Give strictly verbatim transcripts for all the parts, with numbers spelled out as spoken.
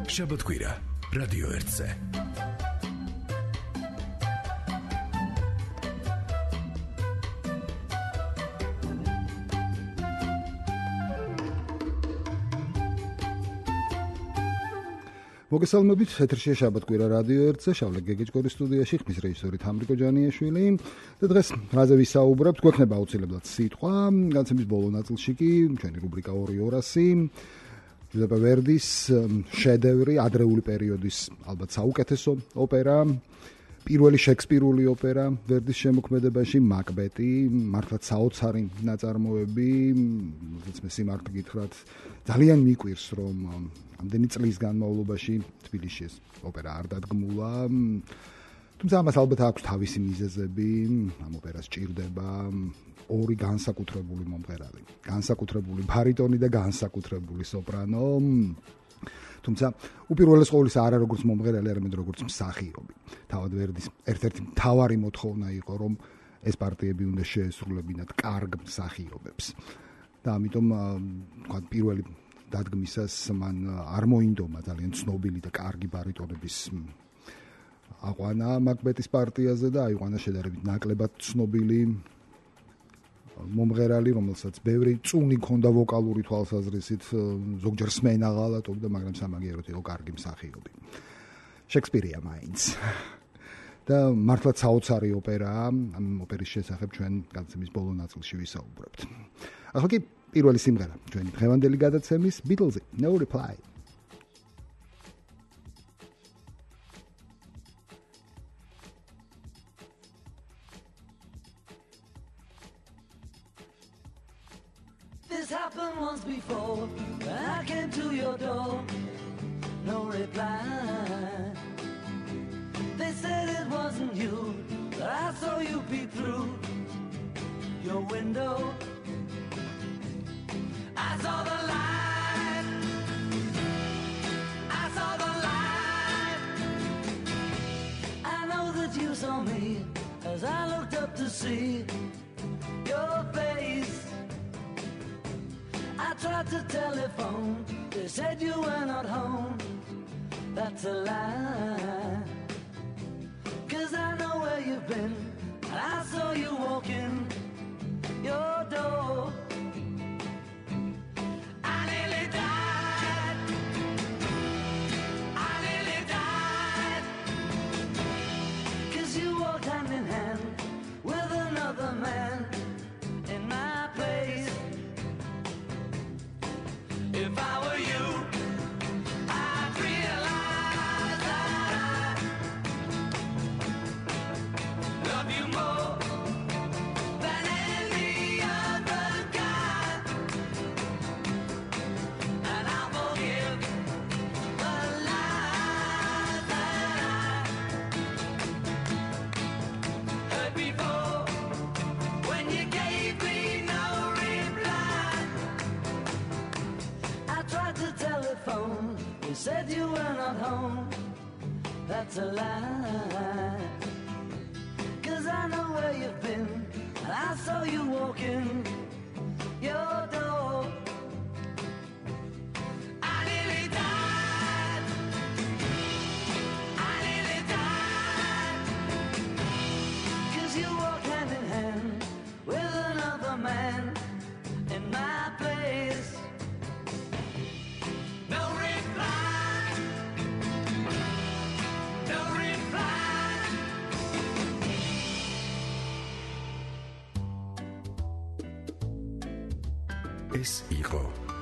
შაბათკვირა რადიო ერთზე. მოგესალმებით, ეთერშია შაბათკვირა რადიო ერთზე, შავლე გეგეჭკორის სტუდიაში, ხმის რეჟისორი თამრიკო ჯანიაშვილი. და დღეს რაზე ვისაუბრებთ, გვექნება აუცილებლად სიტყვა, განაცემის ბოლო ნაწილში კი ჩვენი რუბრიკა ორი ორასი, ჯუზეპე ვერდის შედევრი, ადრეული პერიოდის ალბათ საუკეთესო ოპერა, პირველი შექსპირული ოპერა ვერდის შემოქმედებაში, მაკბეტი, მართლაც საოცარი ნაწარმოები, როდესაც მე სიმართლე გითხრათ, ძალიან მიკვირს, რომ ამდენი წლის განმავლობაში თბილისში ეს ოპერა არ დადგმულა. თუმცა ამას ალბათ აქვს თავისი მიზეზები, ამ ოპერას ჭირდება ორი განსაკუთრებული მომღერალი, განსაკუთრებული ბარიტონი და განსაკუთრებული სოპრანო. თუმცა უპირველეს ყოვლისა არა როგორც მომღერალი, არამედ როგორც მსახიობი. თავად ვერდის ერთ-ერთი მთავარი მოთხოვნა იყო, რომ ეს პარტიები უნდა შეესრულებინათ კარგ მსახიობებს. და ამიტომ თქვა პირველი დადგმისას მან არ მოინდომა ძალიან ცნობილი და კარგი ბარიტონების აყვანა მაკბეტის პარტიაზე და აიყვანა შედარებით ნაკლებად ცნობილი მომღერალი, რომელსაც ბევრი წუნი ჰქონდა ვოკალური თვალსაზრისით, ზოგჯერ სმენა ღალატობდა, მაგრამ სამაგიეროდ იყო კარგი მსახიობი. შექსპირია მაინც. და მართლაც საოცარი ოპერაა, ამ ოპერის შესახებ ჩვენ განაცემის ბოლო ნაწილში ვისაუბრებთ. ახლა კი პირველი სიმღერა ჩვენი დღევანდელი გადაცემის Beatles, No Reply. This happened once before, when I came to your door, no reply. They said it wasn't you, but I saw you peep through your window. I saw the light, I saw the light. I know that you saw me as I looked up to see your face. I tried to telephone, they said you were not home. That's a lie, 'cause I know where you've been, and I saw you walk in your door. I nearly died, I nearly died, 'cause you walked hand in hand with another man in my place. If I were you, I'd realize that I love you more than any other guy, and I'll forgive the lies that I heard before when you gave me no reply. I tried to telephone, you said you were not home. That's a lie, 'cause I know where you've been, and I saw you walk in your door. I nearly died, I nearly died, 'cause you walked hand in hand with another man in my place. No reply, no reply. ეს იყო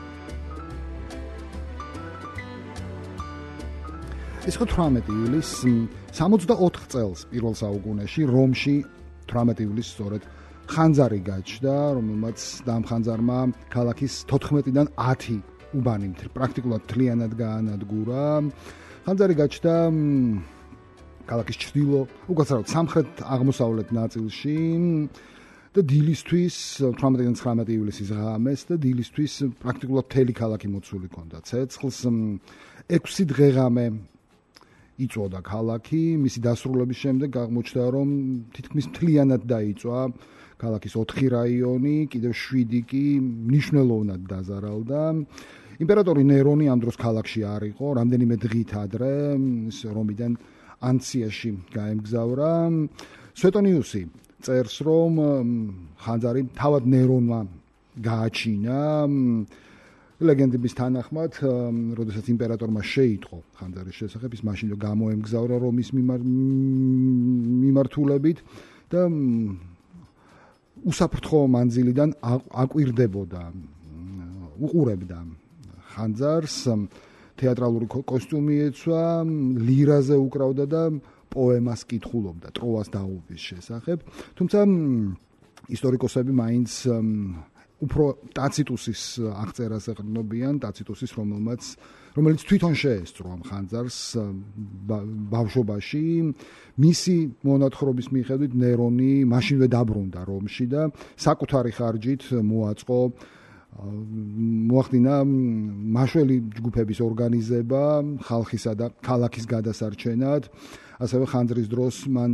ეს იყო თვრამეტი ივლისს სამოცდაოთხ წელს პირველ საუკუნეში რომში თვრამეტი ივლისს სწორედ ხანძარი გაჩნდა, რომელმაც დამხანძარმა ქალაქის თოთხმეტიდან ათი უბანი პრაქტიკულად მთლიანად გაანადგურა. ხანძარი გაჩნდა ქალაქის ჩრდილო, უკაცრავად სამხრეთ აღმოსავლეთ ნაწილში და დილისთვის თვრამეტიდან ცხრამეტი ივლისის ღამეს და დილისთვის პრაქტიკულად მთელი ქალაქი მოცული ჰქონდა ცეცხლს. ექვსი დღეღამე იწვოდა ქალაქი, მისი დასრულების შემდეგ აღმოჩნდა, რომ თითქმის მთლიანად დაიწვა ქალაქის ოთხი რაიონი, კიდევ შვიდი კი მნიშვნელოვნად დაზარალდა. იმპერატორი ნერონი ამ დროს ქალაქში არ იყო, რამდენიმე დღით ადრე რომიდან ანციაში გაემგზავრა. სვეტონიუსი წერს, რომ ხანძარი თავად ნერონმა გააჩინა. ლეგენდების თანახმად, როდესაც იმპერატორმა შეიტყო ხანძარის შესახებ, ის მაშინ გამოემგზავრა რომის მიმართულებით და უსაფრთხო მანძილიდან აკვირდებოდა, უყურებდა ხანძარს, თეატრალური კოსტიუმი ეცვა, ლირაზე უკრავდა და პოემას კითხულობდა ტროას დაუღვის შესახებ. თუმცა ისტორიკოსები მაინც უფრო ტაციტუსის აღწერას ეყრდნობიან, ტაციტუსის, რომელმაც რომელიც თვითონ შეესწრო ამ ხანძარს ბავშვობაში. მისი მონათხრობის მიხედვით ნერონი მაშინვე დაბრუნდა რომში და საკუთარი ხარჯით მოაწყო მოახდინა მაშველი ჯგუფების ორგანიზება ხალხისა და ქალაქის გადასარჩენად. ასევე ხანძრის დროს მან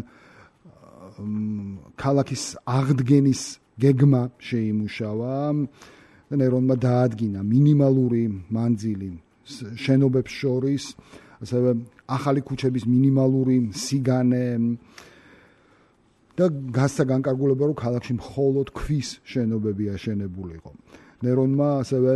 ქალაქის აღდგენის გეგმა შეიმუშავა და ნერონმა დაადგინა მინიმალური მანძილი შენობებს შორის, ასევე ახალი ქუჩების მინიმალური სიგანე და გასცა განკარგულება, რომ ქალაქში მხოლოდ ქვის შენობები აშენებულიყო. ნერონმა ასევე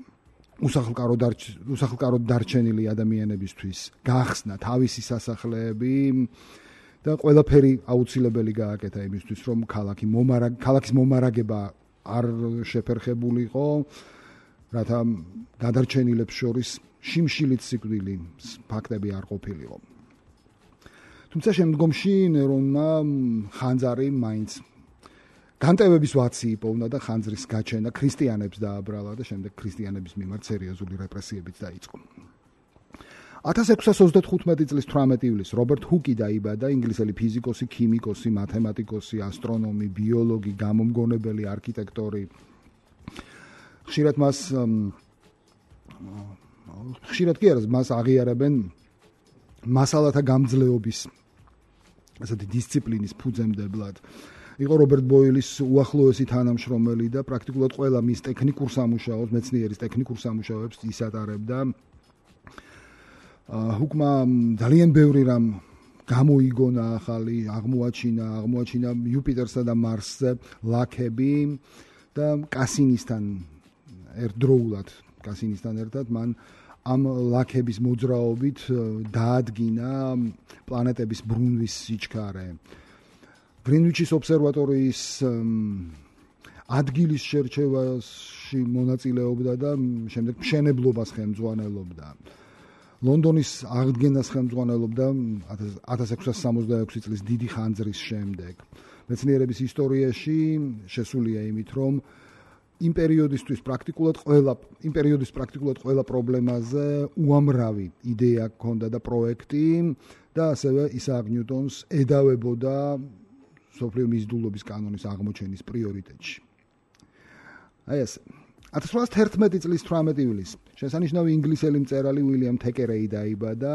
უსახლკაროდ დარჩენილი ადამიანებისთვის გახსნა თავისი სასახლეები და ყველაფერი აუცილებელი გააკეთა იმისთვის, რომ ქალაქი მომარაგ ქალაქის მომარაგება არ შეფერხებულიყო, რათა გადარჩენილებს შორის შიმშილით სიკვდილი ფაქტები არ ყოფილიყო. თუმცა შემდგომში ნერონმა ხანძარი მაინც განტევების ვაცი იპოვნა და ხანძრის გაჩენა ქრისტიანებს დააბრალა და შემდეგ ქრისტიანების მიმართ სერიოზული რეპრესიებიც დაიწყო. ათას ექვსას ოცდათხუთმეტი წლის თვრამეტი ივლისს რობერტ ჰუკი დაიბადა, ინგლისელი ფიზიკოსი, ქიმიკოსი, მათემატიკოსი, ასტრონომი, ბიოლოგი, გამომგონებელი, არქიტექტორი. ხშირად მას ხშირად კი არა, მას აღიარებენ მასალათა გამძლეობის ასეთი დისციპლინის ფუძემდებლად. იყო რობერტ ბოილის უახლოესი თანამშრომელი და პრაქტიკულად ყველა მის ტექნიკურ სამუშაოს, მეცნიერის ტექნიკურ სამუშაოებს ის ატარებდა. ჰუკმა ძალიან ბევრი რამ გამოიგონა ახალი, აღმოაჩინა, აღმოაჩინა იუპიტერსა და მარსზე ლაქები და კასინისთან ერთდროულად, კასინისთან ერთად მან ამ ლაქების მოძრაობით დაადგინა პლანეტების ბრუნვის სიჩქარე. გრინვიჩის ობსერვატორიის ადგილის შერჩევაში მონაწილეობდა და შემდეგ მშენებლობას ხელმძღვანელობდა. ლონდონის აღდგენას ხელმძღვანელობდა ათას ექვსას სამოცდაექვსი წლის დიდი ხანძრის შემდეგ. მეცნიერების ისტორიაში შესულია იმით, რომ იმ პერიოდისთვის პრაქტიკულად ყველა იმ პერიოდის პრაქტიკულად ყველა პრობლემაზე უამრავი იდეა ჰქონდა და პროექტი და ასევე ისააკ ნიუტონს ედავებოდა სოფლიო მიზიდულობის კანონის აღმოჩენის პრიორიტეტში. აი ეს ათას რვაასი თერთმეტი წლის თვრამეტი ივლისს შესანიშნავი ინგლისელი მწერალი უილიამ თეკერეი დაიბადა.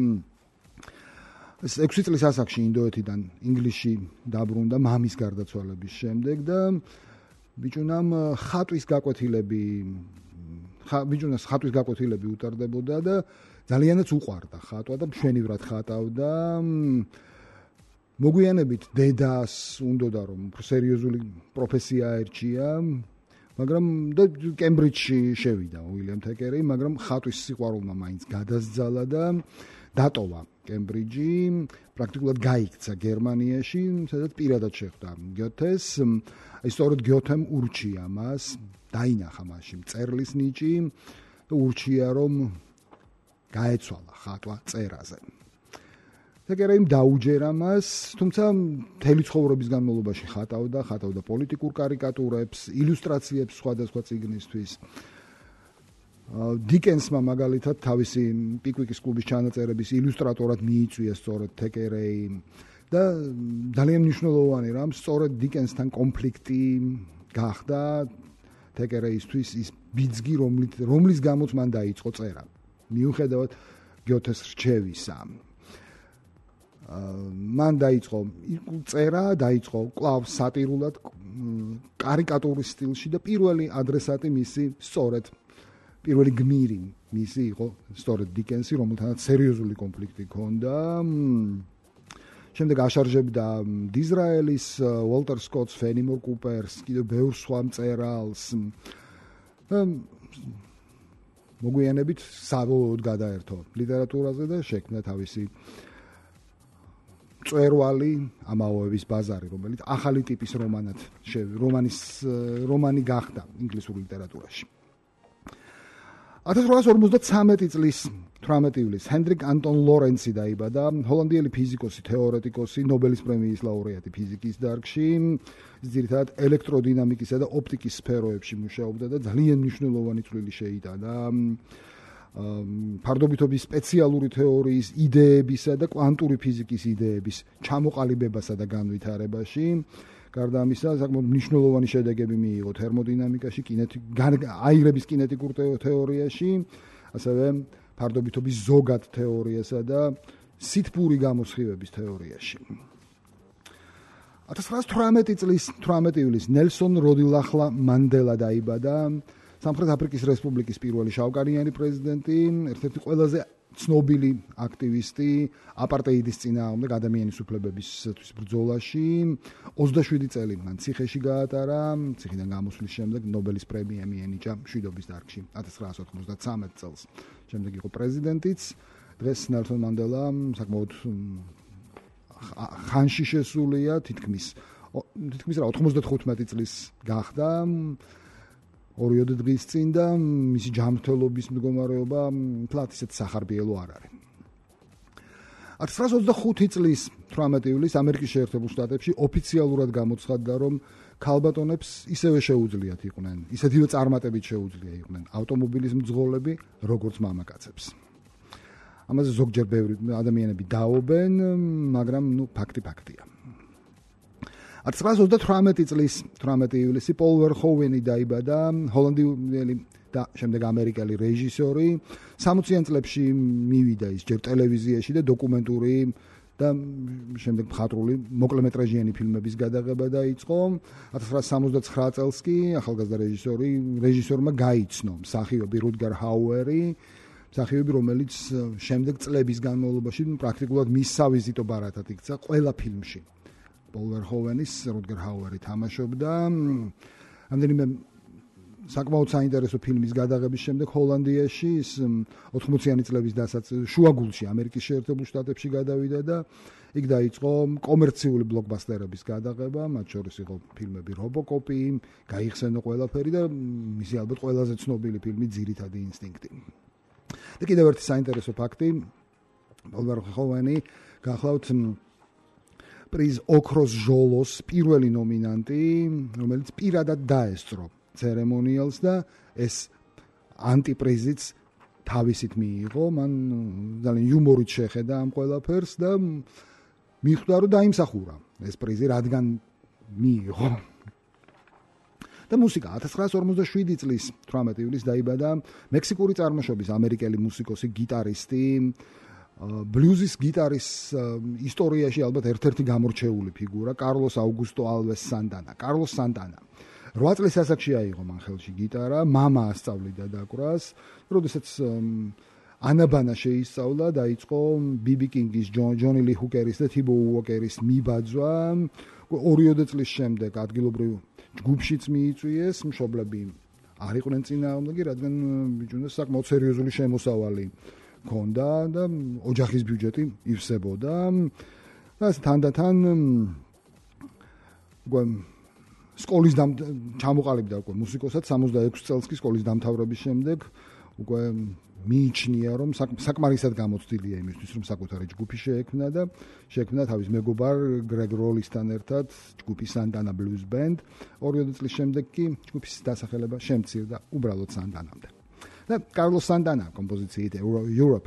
ექვსი წლის ასაკში ინდოეთიდან ინგლისში დაბრუნდა მამის გარდაცვალების შემდეგ და ბიჭუნამ ხატვის გაკვეთილები ბიჭუნას ხატვის გაკვეთილები უტარდებოდა და ძალიანაც უყვარდა ხატვა და მშვენივრად ხატავდა. მოგვიანებით დედას უნდოდა რომ სერიოზული პროფესია აერჩია, მაგრამ და კემბრიჯში შევიდა უილიამ თეკერი, მაგრამ ხატვის სიყვარულმა მაინც გადასძალა და დატოვა კემბრიჯი, პრაქტიკულად გაიქცა გერმანიაში, სადაც პირადად შეხვდა გიოთეს. აი სწორედ გიოთემ ურჩია მას, დაინახა მასში მწერლის ნიჭი და ურჩია რომ გაეცვალა ხატვა წერაზე. თეკერეიმ დაუჯერა მას, თუმცა მთელი ცხოვრების განმავლობაში ხატავდა, ხატავდა პოლიტიკურ კარიკატურებს, ილუსტრაციებს სხვადასხვა წიგნისთვის. დიკენსმა მაგალითად თავისი პიკვიკის კლუბის ჩანაწერების ილუსტრატორად მიიწვია სწორედ თეკერეი და ძალიან მნიშვნელოვანი რამ სწორედ დიკენსთან კონფლიქტი გახდა თეკერეისთვის ის ბიძგი, რომლის გამოც მან დაიწყო წერა. მიუხედავად გიოთეს რჩევისა. მან დაიწყო წერა, დაიწყო კვლავ სატირულად, კარიკატურის სტილში და პირველი ადრესატი მისი სწორედ პირველი გმირი მისი იყო სწორედ დიკენსი, რომელთანაც სერიოზული კონფლიქტი ჰქონდა. შემდეგ აშარჟებდა დიზრაელის, უოლტერ სკოტს, ფენიმორ კუპერს, კიდევ ბევრ სხვა მწერალს. მოგვიანებით საბოლოოდ გადაერთო ლიტერატურაზე და შექმნა თავისი მწვერვალი ამავეების ბაზარი, რომელიც ახალი ტიპის რომანად, რომანის რომანი გახდა ინგლისურ ლიტერატურაში. ათას რვაას ორმოცდათვრამეტი წლის თვრამეტი ივლისს ჰენდრიკ ანტონ ლორენცი დაიბადა, ჰოლანდიელი ფიზიკოსი, თეორეტიკოსი, ნობელის პრემიის ლაურეატი ფიზიკის დარგში. ის ძირითადად ელექტროდინამიკისა და ოპტიკის სფეროებში მუშაობდა და ძალიან მნიშვნელოვანი წვლილი შეიტანა ფარდობითობის სპეციალური თეორიის იდეებისა და კვანტური ფიზიკის იდეების ჩამოყალიბებასა და განვითარებაში. გარდა ამისა, საკმაოდ მნიშვნელოვანი შედეგები მიიღო თერმოდინამიკაში, აირების კინეტიკურ თეორიაში, ასევე ფარდობითობის ზოგად თეორიასა და სითბური გამოსხივების თეორიაში. ათას ცხრაას თვრამეტი წლის თვრამეტი ივლისს ნელსონ როდილახლა მანდელა დაიბადა, სამხრეთ აფრიკის რესპუბლიკის პირველი შავკანიანი პრეზიდენტი, ერთ-ერთი ყველაზე ცნობილი აქტივისტი აპარტეიდის წინააღმდეგ ადამიანის უფლებებისთვის ბრძოლაში. ოცდაშვიდი წელი მან ციხეში გაატარა, ციხიდან გამოსვლის შემდეგ ნობელის პრემია მიენიჭა მშვიდობის დარგში ათას ცხრაას ოთხმოცდათვრამეტ წელს. შემდეგ იყო პრეზიდენტიც. დღეს ნელსონ მანდელა საკმაოდ ხანში შესულია, თითქმის თითქმის რა ოთხმოცდათხუთმეტი წლის გახდა. ორიოდე დღის წინ და მისი ჯანმრთელობის მდგომარეობა თლათ ისეთ სახარბიელო არ არის. ათას ცხრაას ოცდახუთი წლის თვრამეტი ივლისს ამერიკის შეერთებულ შტატებში ოფიციალურად გამოცხადდა, რომ ქალბატონებს ისევე შეუძლიათ იყვნენ, ისეთივე წარმატებით შეუძლია იყვნენ ავტომობილის მძღოლები, როგორც მამაკაცებს. ამაზე ზოგჯერ ბევრი ადამიანები დაობენ, მაგრამ ნუ ფაქტი ფაქტია. ათას ცხრაას ოცდათვრამეტი წლის თვრამეტი ივლისს პოლ ვერჰოვენი დაიბადა, ჰოლანდიელი და შემდეგ ამერიკელი რეჟისორი. სამოციან წლებში მივიდა ის ჯერ ტელევიზიაში და დოკუმენტური და შემდეგ მხატვრული მოკლემეტრაჟიანი ფილმების გადაღება დაიწყო. ათას ცხრაას სამოცდაცხრა წელს კი ახალგაზრდა რეჟისორი რეჟისორმა გაიცნო მსახიობი რუტგერ ჰაუერი, მსახიობი, რომელიც შემდეგ წლების განმავლობაში პრაქტიკულად მის სავიზიტო ბარათად იქცა ყველა ფილმში. პოლ ვერჰოვენის რუტგერ ჰაუერი თამაშობდა. ამდენიმე საკმაოდ საინტერესო ფილმის გადაღების შემდეგ ჰოლანდიაში ის ოთხმოციანი წლების დასაწყისში შუაგულში ამერიკის შეერთებულ შტატებში გადავიდა და იქ დაიწყო კომერციული ბლოკბასტერების გადაღება, მათ შორის იყო ფილმები რობოკოპი, გაიხსენო ყველაფერი და მისი ალბათ ყველაზე ცნობილი ფილმი ძირითადი ინსტინქტი. და კიდევ ერთი საინტერესო ფაქტი, პოლ ვერჰოვენი გახლავთ პრიზ ოქროს ჟოლოს პირველი ნომინანტი, რომელიც პირადად დაესწრო ცერემონიალს და ეს ანტიპრიზიც თავისით მიიღო. მან ძალიან იუმორით შეხედა ამ ყველაფერს და მიხვდა, რომ დაიმსახურა ეს პრიზი, რადგან მიიღო. და მუსიკა ათას ცხრაას ორმოცდაშვიდი წლის თვრამეტი ივლისს დაიბადა მექსიკური წარმოშობის ამერიკელი მუსიკოსი, გიტარისტი, ბლუზის გიტარის ისტორიაში ალბათ ერთ-ერთი გამორჩეული ფიგურა, კარლოს აუგუსტო ალვეს სანტანა. კარლოს სანტანა რვა წლის ასაკში აიღო მან ხელში გიტარა, მამა ასწავლიდა დაკვრას, როდესაც ანაბანა შეისწავლა, დაიწყო ბიბი კინგის, ჯონი ალი ჰუკერის და თიბო უოკერის მიბაძვა. ორიოდე წლის შემდეგ ადგილობრივ ჯგუფშიც მიიწვიეს, მშობლები არ იყვნენ წინააღმდეგი, რადგან ბიჭუნას საკმაოდ სერიოზული შემოსავალი ჰქონდა და ოჯახის ბიუჯეტი ივსებოდა. და თანდათან სკოლის ჩამოყალიბდა უკვე მუსიკოსად, სამოცდაექვსი წელს კი სკოლის დამთავრების შემდეგ უკვე მიიჩნია, რომ საკმარისად გამოცდილია იმისთვის, რომ საკუთარი ჯგუფი შეექმნა და შეექმნა თავის მეგობარ გრეგ როლისთან ერთად ჯგუფი სანტანა ბლუზ ბენდ. ორიოდე წლის შემდეგ კი ჯგუფის დასახელება შემცირდა უბრალოდ სანტანამდე. და კარლოს სანტანა კომპოზიციით Europe.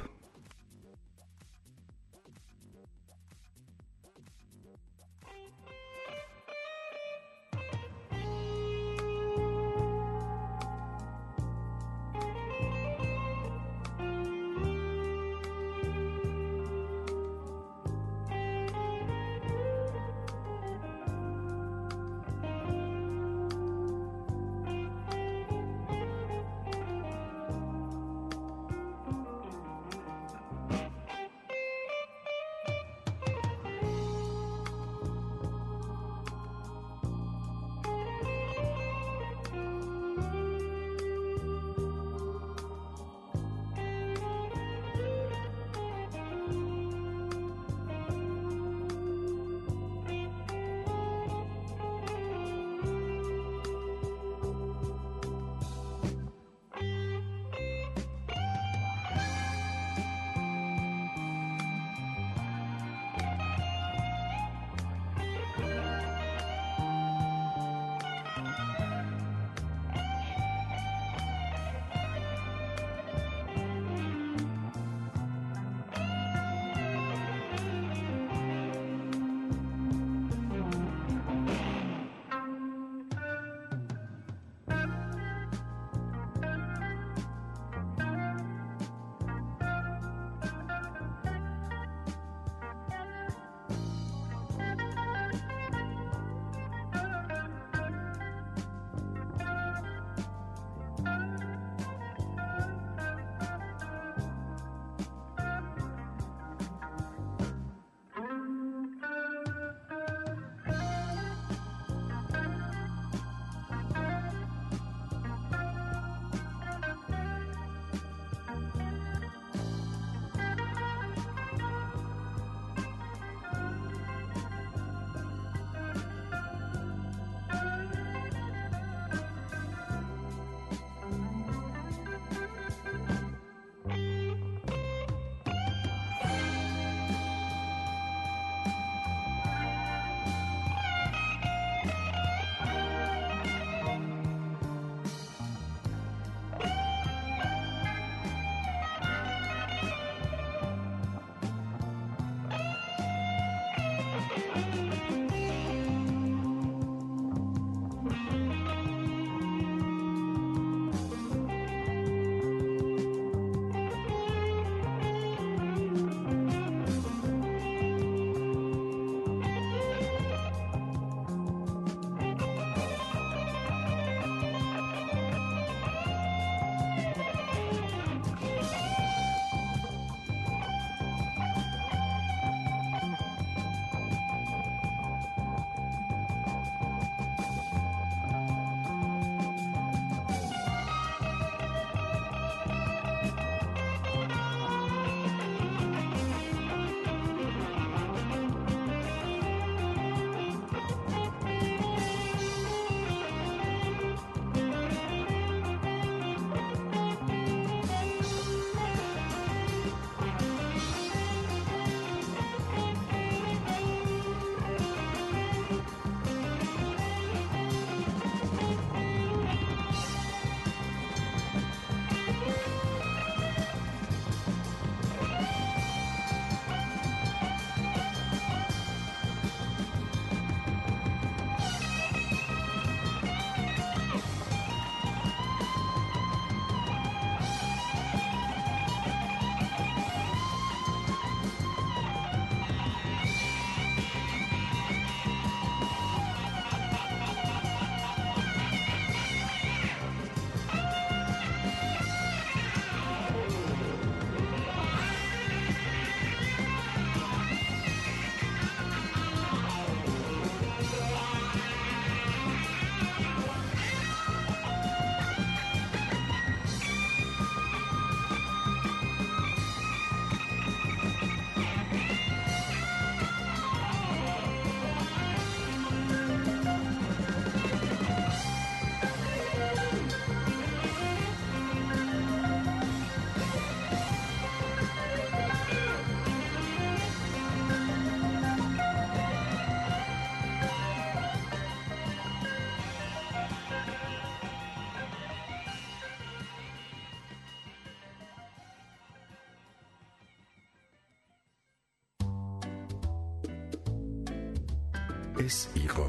ეს იყო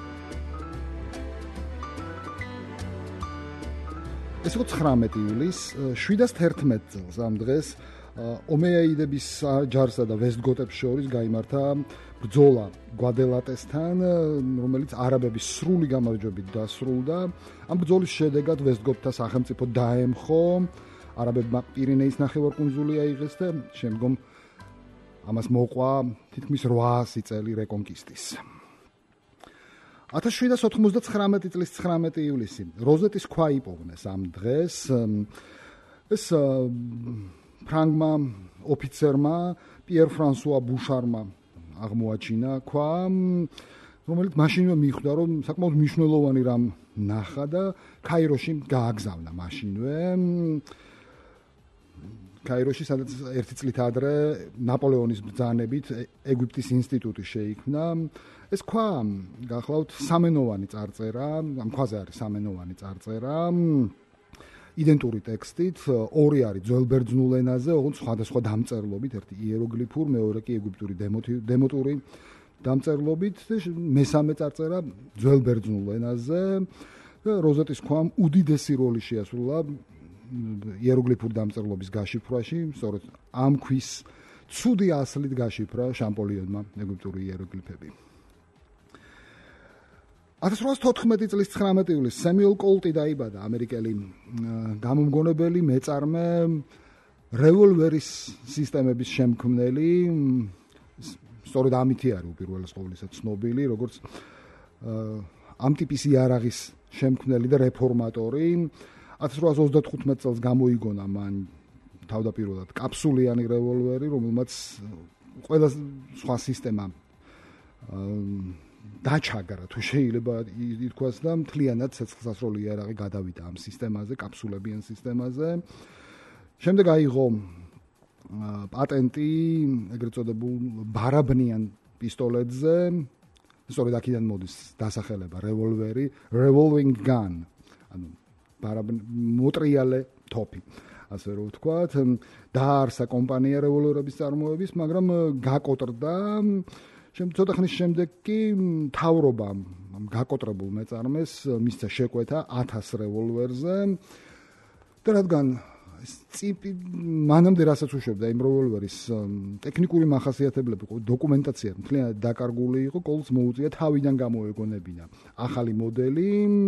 ეს იყო ცხრამეტი ივლისს შვიდას თერთმეტ წელს ამ დღეს ომეაიდების ჯარსა და ვესტგოტებს შორის გაიმართა ბრძოლა გვადელატესთან, რომელიც არაბების სრული გამარჯვებით დასრულდა. ამ ბრძოლის შედეგად ვესტგოტთა სახელმწიფო დაემხო, არაბებმა პირინეის ნახევარკუნძული აიღეს და შემდგომ ამას მოყვა თითქმის რვაასი წელი რეკონკისტის. ათას შვიდას ოთხმოცდაცხრამეტი წლის ცხრამეტი ივლისი როზეტის ქვა იპოვნეს ამ დღეს. ეს ფრანგმა ოფიცერმა პიერ ფრანსუა ბუშარმა აღმოაჩინა ქვა, რომელიც მაშინვე მიხვდა, რომ საკმაოდ მნიშვნელოვანი რამ ნახა და კაიროში გააგზავნა მაშინვე. კაიროში, სადაც ერთი წლით ადრე ნაპოლეონის ბრძანებით ეგვიპტის ინსტიტუტი შეიქმნა. ეს ქვა გახლავთ სამენოვანი წარწერა, ამ ქვაზე არის სამენოვანი წარწერა. იდენტური ტექსტით, ორი არის ძველბერძნულ ენაზე, ოღონდ სხვადასხვა დამწერლობით, ერთი იეროგლიფურ, მეორე კი ეგვიპტური დემოტური დამწერლობით და მესამე წარწერა ძველბერძნულ ენაზე. და როზეტის ქვამ უდიდესი როლი შეასრულა იეროგლიფურ დამწერლობის გაშიფრვაში, სწორედ ამ ქვის ცუდი ასლით გაშიფრა შამპოლიონმა ეგვიპტური იეროგლიფები. ათას რვაას თოთხმეტი წლის ცხრამეტი ივლისს სემიუელ კოლტი დაიბადა, ამერიკელი გამომგონებელი, მეწარმე, რევოლვერის სისტემების შემქმნელი. სწორედ ამითი არის უპირველეს ყოვლისა ცნობილი, როგორც ამ ტიპის იარაღის შემქმნელი და რეფორმატორი. ათას რვაას ოცდათხუთმეტ წელს გამოიგონა მან თავდაპირველად კაფსულიანი რევოლვერი, რომელმაც ყველა სხვა სისტემა დაჩაგრა, თუ შეიძლება ითქვას და მთლიანად ცეცხლსასროლი იარაღი გადავიდა ამ სისტემაზე, კაფსულებიან სისტემაზე. შემდეგ აიღო პატენტი ეგრეთ წოდებულ ბარაბნიან პისტოლეტზე. სწორედ აქედან მოდის დასახელება რევოლვერი, revolving gun, ანუ მოტრიალე თოფი, ასე რომ ვთქვათ. დაარსა კომპანია რევოლვერების წარმოების, მაგრამ გაკოტრდა. ცოტა ხნის შემდეგ კი მთავრობამ გაკოტრებულ მეწარმეს მისცა შეკვეთა ათას რევოლვერზე და რადგან წიპი მანამდე რასაც უშვებდა იმ რევოლვერის ტექნიკური მახასიათებლები, დოკუმენტაცია მთლიანად დაკარგული იყო, კოლტს მოუწია თავიდან გამოეგონებინა ახალი მოდელი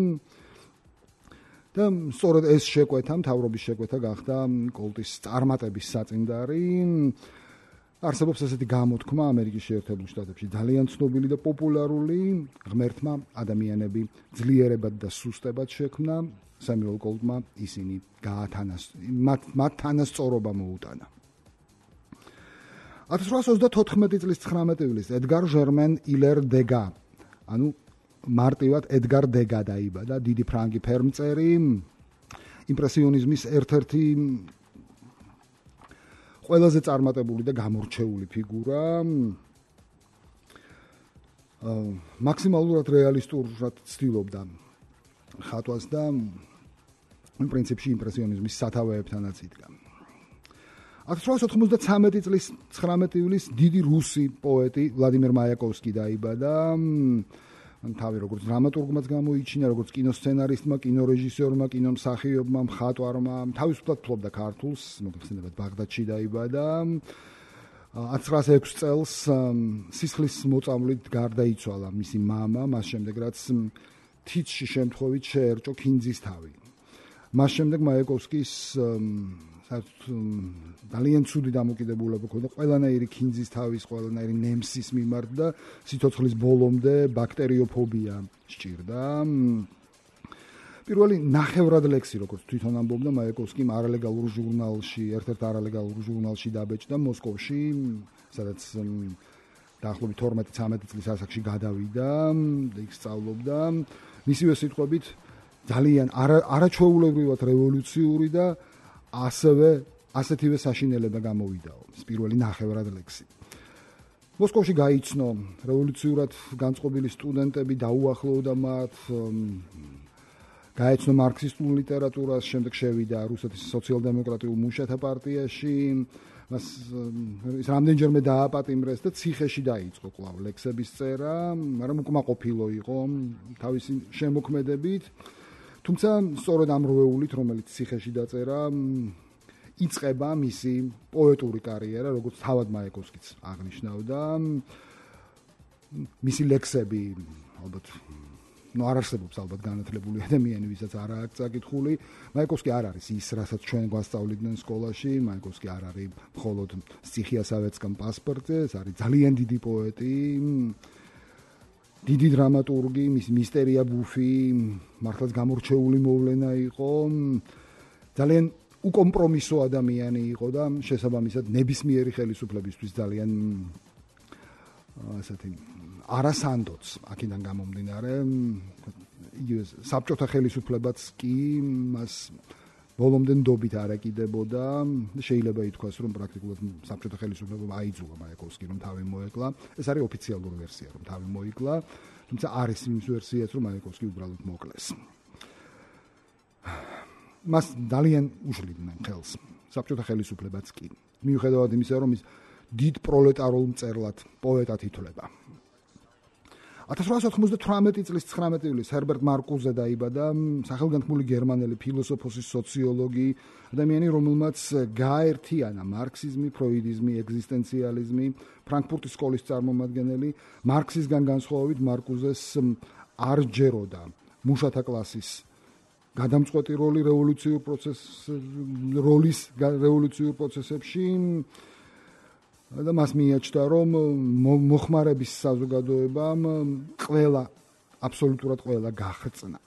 და სწორედ ეს შეკვეთა, მთავრობის შეკვეთა გახდა კოლტის წარმატების საწინდარი. არსებობს ესეთი გამოთქმა ამერიკის შეერთებულ შტატებში, ძალიან ცნობილი და პოპულარული, ღმერთმა ადამიანები ძლიერებად და სუსტებად შექმნა, სემიუელ კოლტმა ისინი გაათანას, მათ თანასწორობა მოუტანა. ათას რვაას ოცდათოთხმეტი წლის ცხრამეტი ივლისს ედგარ ჟერმენ ილერ დეგა, ანუ მარტივად ედგარ დეგა დაიბადა, დიდი ფრანგი ფერმწერი, იმპრესიონიზმის ერთ-ერთი ყველაზე წარმატებული და გამორჩეული ფიგურა. მაქსიმალურად რეალისტურად ცდილობდა ხატვას და პრინციპში იმპრესიონიზმის სათავეებთანაც იდგა. ათას რვაას ოთხმოცდაცამეტი წლის ცხრამეტი ივლისს დიდი რუსი პოეტი ვლადიმერ მაიაკოვსკი დაიბადა. თავი როგორც დრამატურგმაც გამოიჩინა, როგორც კინოსცენარისტმა, კინორეჟისორმა, კინომსახიობმა, მხატვარმა, თავისუფლად ფლობდა ქართულს, მოგეხსენებათ ბაღდადში დაიბადა. ათას რვაას ექვს წელს სისხლის მოწამვლით გარდაიცვალა მისი მამა, მას შემდეგ რაც თითში შემთხვევით შეერჭო ქინძის თავი. მას შემდეგ მაიაკოვსკის ძალიან ცუდი დამოკიდებულება ჰქონდა ყველანაირი ქინძის თავის, ყველანაირი ნემსის მიმართ და სიცოცხლის ბოლომდე ბაქტერიოფობია სჭირდა. პირველი ნახევრად ლექსი, როგორც თვითონ ამბობდა მაიაკოვსკიმ, არალეგალურ ჟურნალში, ერთ-ერთ არალეგალურ ჟურნალში დაბეჭდა მოსკოვში, სადაც დაახლოებით თორმეტი ცამეტი წლის ასაკში გადავიდა და იქ სწავლობდა. მისივე სიტყვებით ძალიან არაჩვეულებრივად რევოლუციური და ასევე ასეთივე საშინელება გამოვიდაო. პირველი ნახევრად ლექსი. მოსკოვში გაიცნო რევოლუციურად განწყობილი სტუდენტები, დაუახლოვდა მათ, გაეცნო მარქსისტულ ლიტერატურას, შემდეგ შევიდა რუსეთის სოციალ-დემოკრატიულ მუშათა პარტიაში, მას ის რამდენჯერმე დააპატიმრეს და ციხეში დაიწყო კვლავ ლექსების წერა, მაგრამ უკმაყოფილო იყო თავისი შემოქმედებით. თუმცა სწორედ ამ რვეულით, რომელიც ციხეში დაწერა, იწყება მისი პოეტური კარიერა, როგორც თავად მაიაკოვსკიც აღნიშნავდა. მისი ლექსები ალბათ ნუ არ არსებობს ალბათ განათლებული ადამიანი, ვისაც არ აქვს წაკითხული. მაიაკოვსკი არ არის ის, რასაც ჩვენ გვასწავლიდნენ სკოლაში. მაიაკოვსკი არ არის მხოლოდ სტიხია სავეცკამ პასპორტზე, ეს არის ძალიან დიდი პოეტი, დიდი დრამატურგი, მის მისტერია ბუფი, მართლაც გამორჩეული მოვლენა იყო. ძალიან უკომპრომისო ადამიანი იყო და შესაბამისად ნებისმიერი ხელისუფლებისთვის ძალიან ასეთი არასანდოც აქედან გამომდინარე საბჭოთა ხელისუფლებაც კი მას ბოლომდე ნდობით არ ეკიდებოდა. შეიძლება ითქვას, რომ პრაქტიკულად საბჭოთა ხელისუფლებამ აიძულა მაიაკოვსკი, რომ თავი მოეკლა. ეს არის ოფიციალური ვერსია, რომ თავი მოიკლა, თუმცა არის ის ვერსიაც, რომ მაიაკოვსკი უბრალოდ მოკლეს. მას ძალიან უშლიდნენ ხელს საბჭოთა ხელისუფლებაც კი. მიუხედავად იმისა, რომ ის დიდ პროლეტარულ მწერლად, პოეტად ითვლება. ათას რვაასი ოცდამეთი წლის ცხრამეტი ივლისს ჰერბერტ მარკუზე დაიბადა, სახელგანთქმული გერმანელი ფილოსოფოსი, სოციოლოგი, ადამიანი, რომელმაც გააერთიანა მარქსიზმი, ფროიდიზმი, ეგზისტენციალიზმი, ფრანკფურტის სკოლის წარმომადგენელი. მარქსისგან განსხვავებით მარკუზეს არ ჯეროდა მუშათა კლასის გადამწყვეტი როლი რევოლუციურ პროცესს როლის რევოლუციურ პროცესებში და მას მიაჩნდა, რომ მოხმარების საზოგადოებამ ყველა, აბსოლუტურად ყველა გახრწნა.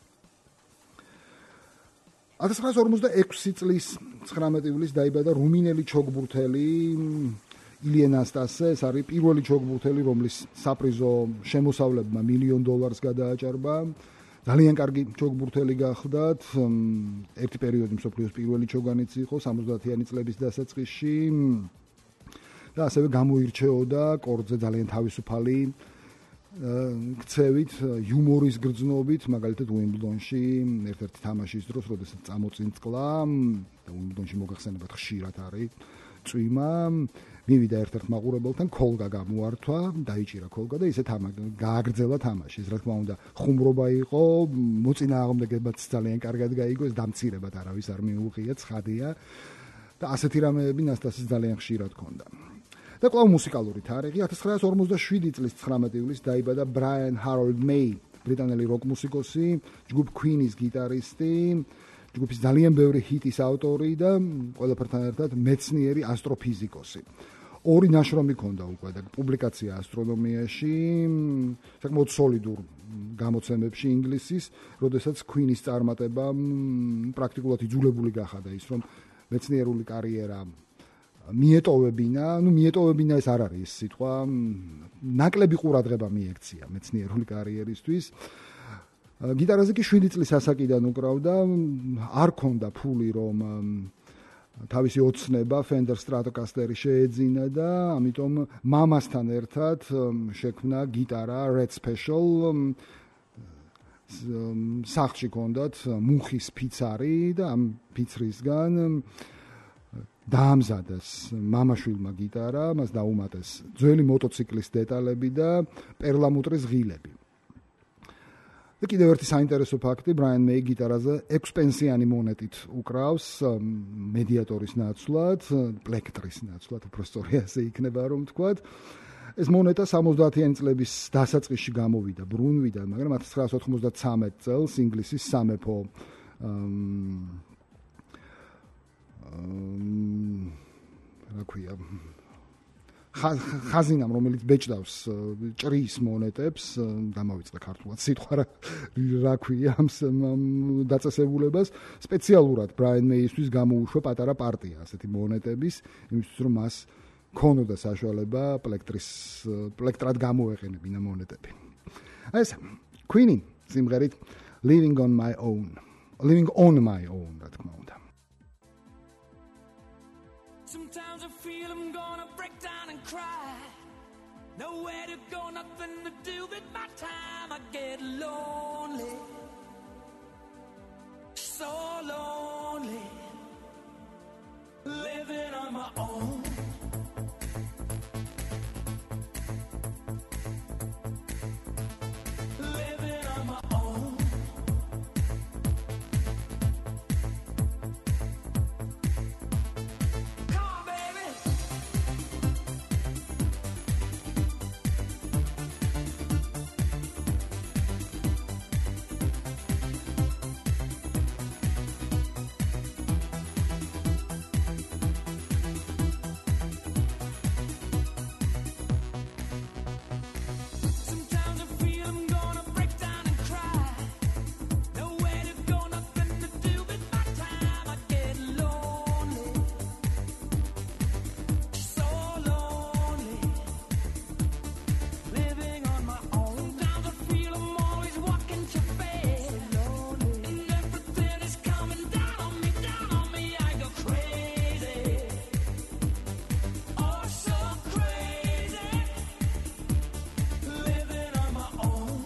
ათას რვაასი ორმოცდაექვსი წლის ცხრამეტი ივლისს დაიბადა რუმინელი ჩოგბურთელი ილია ნასტასე. ეს არის პირველი ჩოგბურთელი, რომლის საპრიზო შემოსავლებმა მილიონ დოლარს გადააჭარბა. ძალიან კარგი ჩოგბურთელი გახლდათ. ერთი პერიოდი მსოფლიოს პირველი ჩოგანიც იყო სამოცდაათიანი წლების დასაწყისში. და ასევე გამოირჩეოდა კორტზე ძალიან თავისუფალი ქცევით, იუმორის გრძნობით, მაგალითად უიმბლდონში ერთ-ერთი თამაშის დროს, როდესაც წამოწინწყლა და უიმბლდონში მოგახსენებათ ხშირად არის წვიმა, მივიდა ერთ-ერთ მაყურებელთან, ქოლგა გამოართვა, დაიჭირა ქოლგა და ისე გააგრძელა თამაში. ეს რა თქმა უნდა, ხუმრობა იყო, მოწინააღმდეგებაც ძალიან კარგად გაიგო, ეს დამცირებად არავის არ მიუღია, ცხადია და ასეთი რამეები ნასტასის ძალიან ხშირად ჰქონდა. და კვლავ მუსიკალური თარიღი. ათას ცხრაასი ორმოცდაშვიდი წლის ცხრამეტი ივლისს დაიბადა ბრაიან ჰაროლდ მეი, ბრიტანელი როკ მუსიკოსი, ჯგუფ Queen-ის გიტარისტი, ჯგუფის ძალიან ბევრი ჰიტის ავტორი და ყველაფერთან ერთად მეცნიერი ასტროფიზიკოსი. ორი ნაშრომი ჰქონდა უკვე და პუბლიკაცია ასტრონომიაში, საკმაოდ სოლიდურ გამოცემებში ინგლისის, როდესაც Queen-ის წარმატება პრაქტიკულად იძულებული გახადა ის, რომ მეცნიერული კარიერა მიეტოვებინა, ну მიეტოვებინა ეს არ არის სიტყვა, ნაკლები ყურადღება მიექცია მეცნიერული კარიერისთვის. გიტარაზე კი შვიდი წლის ასაკიდან უკრავდა, არ ქონდა ფული, რომ თავისი ოცნება Fender Stratocaster-ი შეეძინა და ამიტომ მამასთან ერთად შექმნა გიტარა Red Special. სახლში ქონდათ მუხის ფიცარი და ამ ფიცრისგან დაამზადეს მამაშვილმა გიტარა, მას დაუმატეს ძველი მოტოციკლის დეტალები და პერლამუტრის ღილები. და კიდევ ერთი საინტერესო ფაქტი, ბრაიან მეი გიტარაზე ექვსპენსიანი მონეტით უკრავს მედიატორის ნაცვლად, პლექტრის ნაცვლად, უბრალოდ ასე იქნება რომ ვთქვათ. ეს მონეტა სამოცდაათიანი წლების დასაწყისში გამოვიდა ბრუნვიდან, მაგრამ ათას ცხრაასი ოთხმოცდათრამეტ წელს ინგლისის სამეფო რა ქვია ხაზინამ, რომელიც ბეჭდავს ჭრის მონეტებს, გამოვიწყდა ქართულად სიტყვა რა ქვია ამ დაწესებულებას, სპეციალურად ბრაიან მეისთვის გამოუშვა პატარა პარტია ასეთი მონეტების, იმისთვის რომ მას ქონოდა საშუალება პლექტრის პლექტრად გამოეყენებინა მონეტები. აი ეს Queen სიმღერით Living on my own, Living on my own, რა თქმა უნდა. Sometimes I feel I'm gonna break down and cry. Nowhere to go, nothing to do with my time. I get lonely, so lonely. living on my own. Living on my own. Come on, baby. Sometimes I feel I'm gonna break down and cry. Nowhere to go, nothing to do with my time. I get lonely, so lonely, living on my own. Sometimes I feel I'm always walking too fast, and everything is coming down on me, down on me. I go crazy, oh so crazy. Living on my own.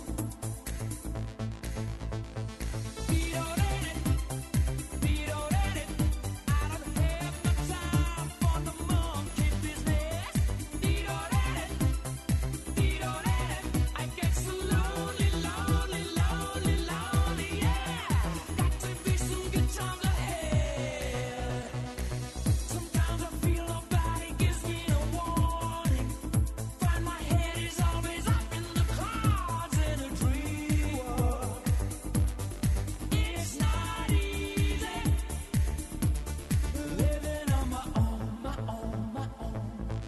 Beat on it, beat on it. I don't have no time for the monkey business. Beat on it, beat on it. I get so lonely, lonely, lonely, lonely, yeah. Got to be some good times ahead. Sometimes I feel nobody gives me no warning. Find my head is always up in the clouds in a dream world. It's not easy living on my own, my own, my own.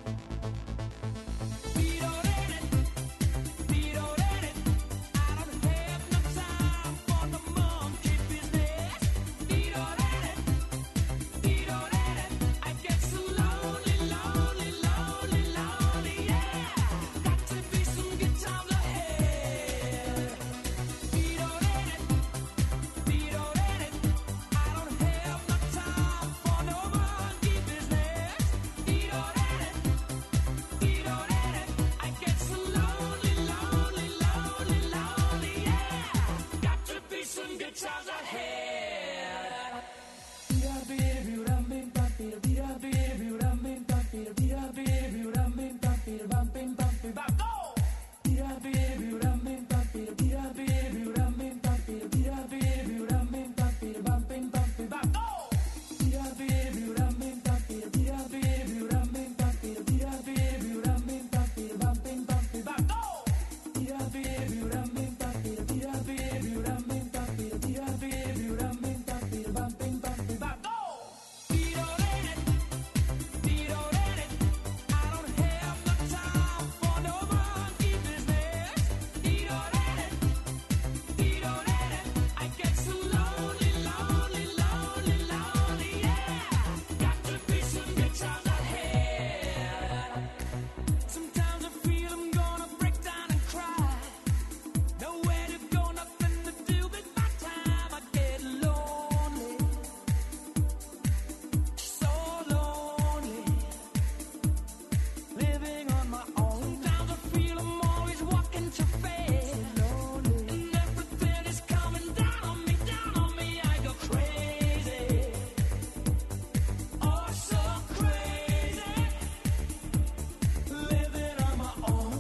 Beat on it, beat on it. I don't have no time for the monkey business. Beat on it, beat on it. I get so lonely, lonely, lonely, lonely, yeah. Got to be some good times ahead. Beat on it, beat on it. I don't have no time for no monkey business. Beat on it, beat on it. I get so lonely, lonely, lonely, lonely, yeah. Got to be some good times ahead. Sometimes I feel I'm gonna break down and cry. Nowhere to go, nothing to do with my time. I get lonely, so lonely, living on my own. Sometimes I feel I'm always walking too fast, and everything is coming down on me, down on me. I go crazy, oh so crazy, living on my own.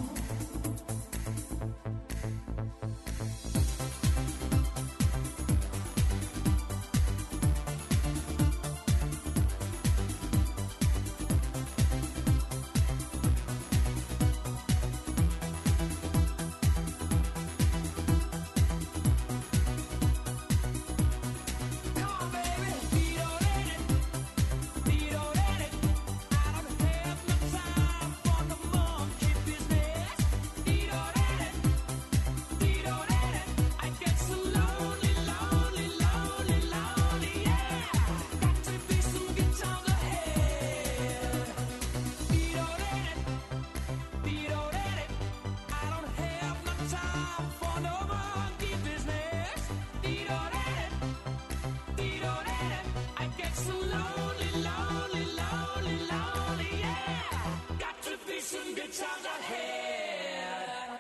Come on, baby, beat on it, beat on it. I don't have no time for the monkey business. Beat on it, beat on it. I get so lonely, lonely, lonely, lonely, yeah. Got to be some good times ahead. Beat on it, beat on it. I don't have no time for no monkey business. Beat on it, beat on it. I get so lonely, lonely, lonely, lonely, yeah. Got to be some good times ahead.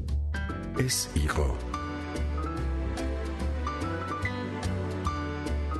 ეს იყო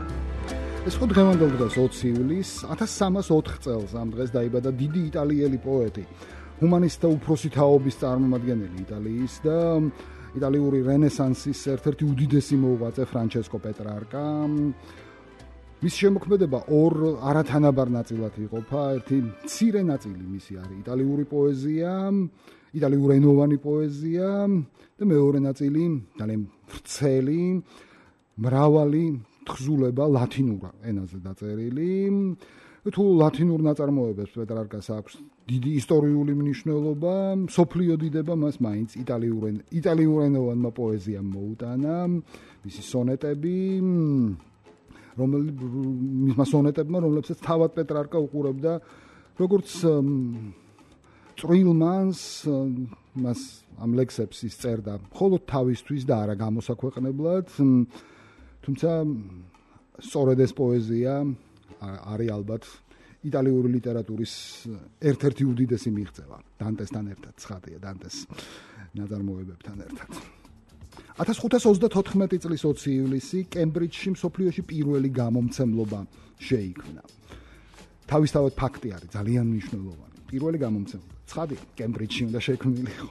ეს ხო დღევანდელ დღეს ოცი ივლისს ათას სამას ოთხ წელს ამ დღეს დაიბადა დიდი იტალიელი პოეტი, ჰუმანისტთა უფროსი თაობის წარმომადგენელი იტალიის და იტალიური რენესანსის ერთ-ერთი უდიდესი მოღვაწე ფრანჩესკო პეტრარკა. მის შემოქმედება ორ არათანაბარ ნაწილად იყოფა. ერთი მცირე ნაწილი მისი არის იტალიური პოეზია, იტალიურენოვანი პოეზია და მეორე ნაწილი ძალიან ვრცელი, მრავალი თხზულება ლათინურ ენაზე დაწერილი. თუ ლათინურ ნაწარმოებებს პეტრარკას აქვს დიდი ისტორიული მნიშვნელობა, მსოფლიო დიდება მას მაინც იტალიურენ იტალიურენოვანმა პოეზიამ მოუტანა. მისი სონეტები, რომელიც მისმა სონეტებმა, რომლებსაც თავად პეტრარკა უყურებდა როგორც წვრილმანს, მას ამ ლექსებს ის წერდა მხოლოდ თავისთვის და არა გამოსაქვეყნებლად. თუმცა სწორედ ეს პოეზია არის ალბათ იტალიური ლიტერატურის ერთ-ერთი უდიდესი მიღწევა, დანტესთან ერთად, ცხადია, დანტეს ნაწარმოებებთან ერთად. ათას ხუთას ოცდათოთხმეტი წლის ოცი ივლისი კემბრიჯში მსოფლიოში პირველი გამომცემლობა შეიქმნა. თავისთავად ფაქტი არის ძალიან მნიშვნელოვანი. პირველი გამომცემლობა. ცხადია, კემბრიჯში უნდა შექმნილიყო.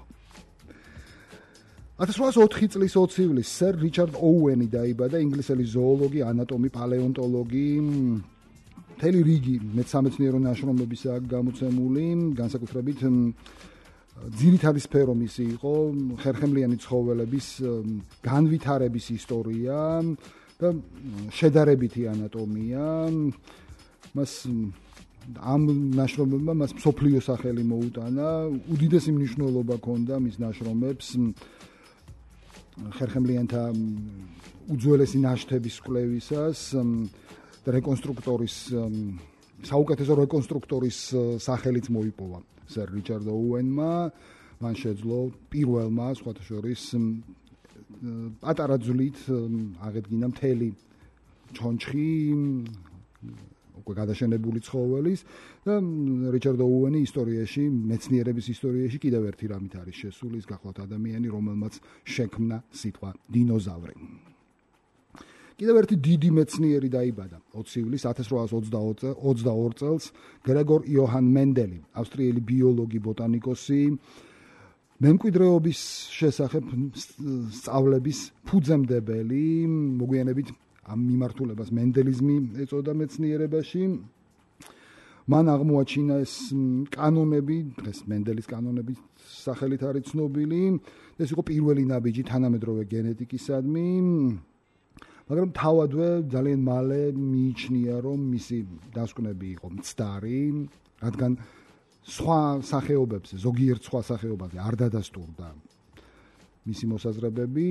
ათას რვაას ოთხი წლის ოცი ივლისს სერ რიჩარდ ოუენი დაიბადა, ინგლისელი ზოოლოგი, ანატომი, პალეონტოლოგი. მთელი რიგი მეცამეცნიერო ნაშრომებისა აქვს გამოცემული, განსაკუთრებით ძირითადი სფერო მისი იყო ხერხემლიანი ცხოველების განვითარების ისტორია და შედარებითი ანატომია. მას ამ ნაშრომებმა მას მსოფლიო სახელი მოუტანა, უდიდესი მნიშვნელობა ჰქონდა მის ნაშრომებს ხერხემლიანთა უძველესი ნაშთების კვლევისას და რეკონსტრუქტორის საუკეთესო რეკონსტრუქტორის სახელიც მოიპოვა სერ რიჩარდ ოუენმა. მან შეძლო პირველმა სხვათა შორის პატარა ძვლით აღედგინა მთელი ჩონჩხი უკვე გადაშენებული ცხოველის და რიჩარდ ოუენი ისტორიაში, მეცნიერების ისტორიაში კიდევ ერთი რამით არის შესული, ის გახლავთ ადამიანი, რომელმაც შექმნა სიტყვა დინოზავრი. კიდევ ერთი დიდი მეცნიერი დაიბადა ოცი ივლისს ათას რვაას ოცდაორ წელს, გრეგორ იოჰან მენდელი, ავსტრიელი ბიოლოგი, ბოტანიკოსი, მემკვიდრეობის შესახებ სწავლების ფუძემდებელი, მოგვიანებით ამ მიმართულებას მენდელიზმი ეწოდა მეცნიერებაში. მან აღმოაჩინა ეს კანონები, დღეს მენდელის კანონების სახელით არის ცნობილი. ეს იყო პირველი ნაბიჯი თანამედროვე გენეტიკისადმი. მაგრამ თავადვე ძალიან მალე მიიჩნია, რომ მისი დასკვნები იყო მცდარი, რადგან სხვა სახეობებზე, ზოგიერთ სხვა სახეობაზე არ დადასტურდა მისი მოსაზრებები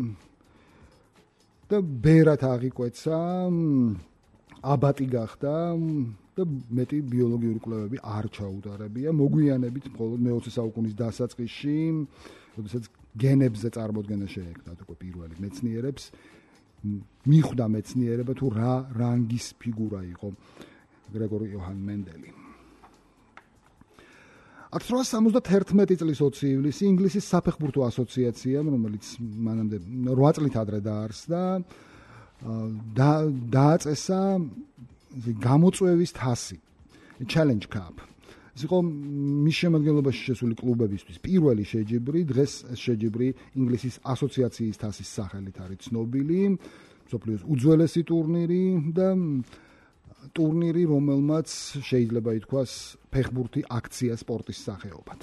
და ბერად აღიკვეცა, აბატი გახდა და მეტი ბიოლოგიური კვლევები არ ჩაუტარებია. მოგვიანებით მხოლოდ მეოცე საუკუნის დასაწყისში, როდესაც გენებზე წარმოდგენა შეექმნათ უკვე პირველი მეცნიერებს, მიხვდა მეცნიერება თუ რა რანგის ფიგურა იყო გრეგორ იოჰან მენდელი. ათას რვაას სამოცდათერთმეტი წლის ოცი ივლისი ინგლისის საფეხბურთო ასოციაციამ, რომელიც მანამდე რვა წლით ადრე დაარსდა, დააწესა გამოწვევის თასი, Challenge Cup. ეს იყო მის შემადგენლობაში შესული კლუბებისთვის პირველი შეჯიბრი, დღეს ეს შეჯიბრი ინგლისის ასოციაციის თასის სახელით არის ცნობილი, მსოფლიოს უძველესი ტურნირი და ტურნირი, რომელმაც შეიძლება ითქვას ფეხბურთი აქცია სპორტის სახეობად.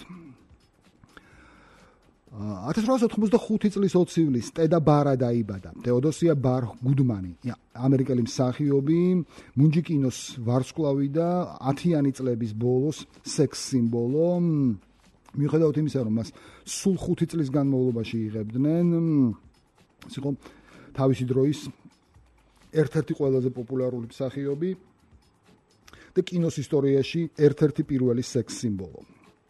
ათას რვაას ოთხმოცდახუთი წლის ოცი ივლისს ტედა ბარა დაიბადა, თეოდოსია ბარ გუდმანი, ამერიკელი მსახიობი, მუნჯი კინოს ვარსკვლავი და ათიანი წლების ბოლოს სექს სიმბოლო. მიუხედავად იმისა, რომ მას სულ ხუთი წლის განმავლობაში იღებდნენ, ეს იყო თავისი დროის ერთ-ერთი ყველაზე პოპულარული მსახიობი და კინოს ისტორიაში ერთ-ერთი პირველი სექს სიმბოლო.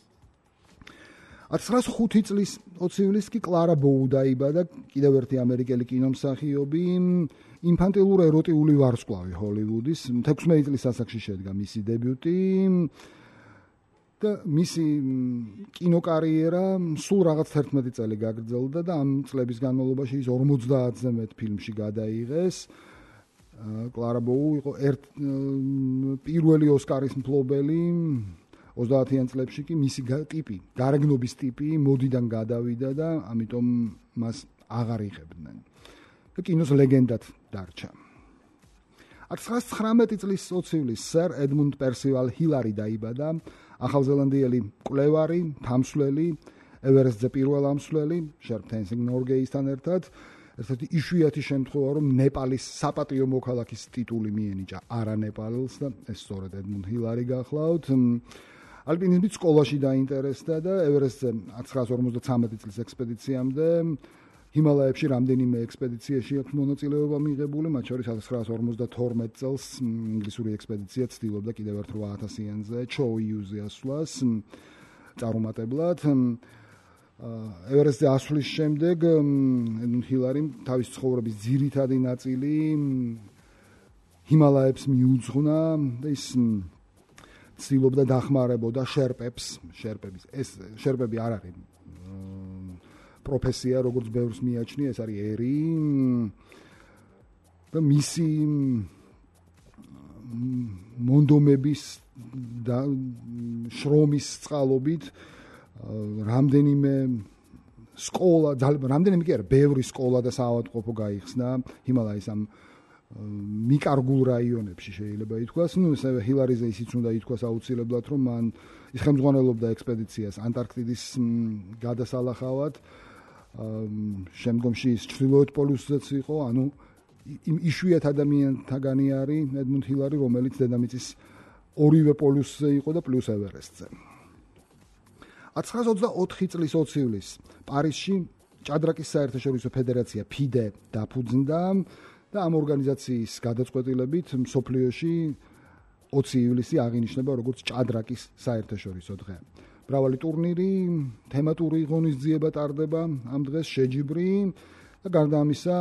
ათას რვაას ხუთი წლის ოცი ივლისს კი კლარა ბოუ დაიბადა, კიდევ ერთი ამერიკელი კინომსახიობი, ინფანტილურ ეროტიული ვარსკვლავი ჰოლივუდის. თექვსმეტი წლის ასაკში შედგა მისი დებიუტი და მისი კინოკარიერა სულ რაღაც თერთმეტი წელი გაგრძელდა და ამ წლების განმავლობაში ის ორმოცდაათზე მეტ ფილმში გადაიღეს. კლარა ბოუ იყო ერთ პირველი ოსკარის მფლობელი ოცდაათიან წლებში კი მისი ტიპი, გარეგნობის ტიპი მოდიდან გადავიდა და ამიტომ მას აღარ იღებდნენ. და კინოს ლეგენდად დარჩა. ათას ცხრაას ცხრამეტი წლის ოცივლის სერ ედმუნდ პერსივალ ჰილარი დაიბადა, ახალზელანდიელი მკვლევარი, თამსვლელი, ევერესტზე პირველ ამსვლელი, შერპ თენსინგ ნორგეისთან ერთად. ერთ-ერთი იშვიათი შემთხვევა, რომ ნეპალის საპატიო მოქალაქის ტიტული მიენიჭა არა ნეპალელს და ეს სწორედ ედმუნდ ჰილარი გახლავთ. ალპინიზმით სკოლაში დაინტერესდა და ევერესტზე ათას ცხრაას ორმოცდაცამეტი წლის ექსპედიციამდე ჰიმალაებში რამდენიმე ექსპედიციაში აქვს მონაწილეობა მიღებული, მათ შორის ათას ცხრაას ორმოცდათორმეტ წელს ინგლისური ექსპედიცია ცდილობდა კიდევ ერთ რვა ათასიანზე ჩოიუზე ასვლას წარუმატებლად. ევერესტზე ასვლის შემდეგ ედმუნდ ჰილარიმ თავის ცხოვრების ძირითადი ნაწილი ჰიმალაებს მიუძღვნა და ის ცდილობდა დახმარებოდა შერპებს, შერპების. ეს შერპები არ არის პროფესია, როგორც ბევრს მიაჩნია, ეს არის ერი და მისი მონდომების და შრომის წყალობით რამდენიმე სკოლა, რამდენიმე კი არა, ბევრი სკოლა და საავადმყოფო გაიხსნა ჰიმალაის ამ მიკარგულ რაიონებში შეიძლება ითქვას. ნუ ეს ჰილარიზე ისიც უნდა ითქვას აუცილებლად, რომ მან ის ხელმძღვანელობდა ექსპედიციას ანტარქტიდის გადასალახავად. შემდგომში ის ჩრდილოეთ პოლუსზეც იყო, ანუ იმ იშვიათ ადამიანთაგანი არის ედმუნდ ჰილარი, რომელიც დედამიწის ორივე პოლუსზე იყო და პლუს ევერესტზე. ათას ცხრაას ოცდაოთხი წლის ოცივლის პარიზში ჭადრაკის საერთაშორისო ფედერაცია ფიდე დაფუძნდა და ამ ორგანიზაციის გადაწყვეტილებით მსოფლიოში ოცი ივლისი აღინიშნება როგორც ჭადრაკის საერთაშორისო დღე. მრავალი ტურნირი, თემატური ღონისძიება ტარდება ამ დღეს შეჯიბრი და გარდა ამისა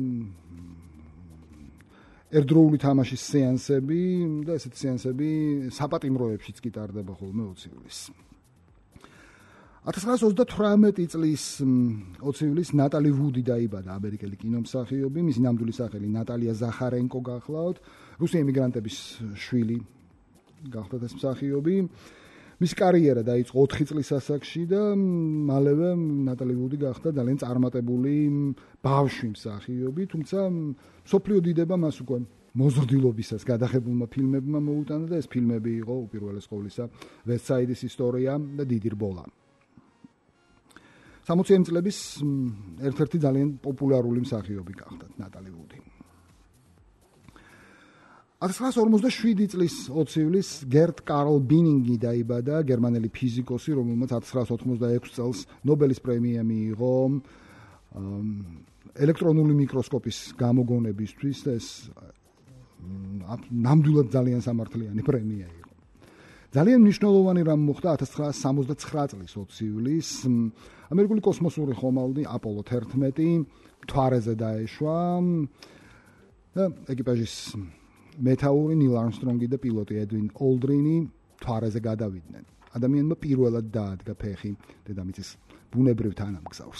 ერთდროული თამაშის სეანსები და ესეთი სეანსები საპატიმროებშიც კი ტარდება ხოლმე ოცი ივლისს. ათას ცხრაას ოცდათვრამეტი წლის ოცი ივლისს ნატალი ვუდი დაიბადა, ამერიკელი კინომსახიობი, მისი ნამდვილი სახელი ნატალია ზახარენკო გახლავთ, რუსი ემიგრანტების შვილი გახლავთ ეს მსახიობი. მისი კარიერა დაიწყო ოთხი წლის ასაკში და მალევე ნატალი ვუდი გახდა ძალიან წარმატებული ბავშვი მსახიობი, თუმცა მსოფლიო დიდება მას უკვე მოზრდილობისას გადაღებულმა ფილმებმა მოუტანა და ეს ფილმები იყო უპირველეს ყოვლისა ვესტ საიდის ისტორია და დიდი რბოლა. სამოციანი წლების ერთ-ერთი ძალიან პოპულარული მსახიობი გახდა ნატალი ვუდი. ათას ცხრაას ორმოცდაშვიდი წლის ოცი ივლისს გერტ კარლ ბინინგი დაიბადა, გერმანელი ფიზიკოსი, რომელმაც ათას ცხრაას ოცდაექვსი წელს ნობელის პრემია მიიღო ელექტრონული მიკროსკოპის გამოგონებისთვის და ეს ნამდვილად ძალიან სამართლიანი პრემია იყო. ძალიან მნიშვნელოვანი რამ მოხდა ათას ცხრაას სამოცდაცხრა წლის ოცი ივლისს ამერიკული კოსმოსური ხომალდი აპოლო თერთმეტი მთვარეზე დაეშვა და ეკიპაჟის მეთაური ნილ არმსტრონგი და პილოტი ედვინ ოლდრინი მთვარეზე გადავიდნენ. ადამიანმა პირველად დაადგა ფეხი დედამიწის ბუნებრივ თანამგზავრს.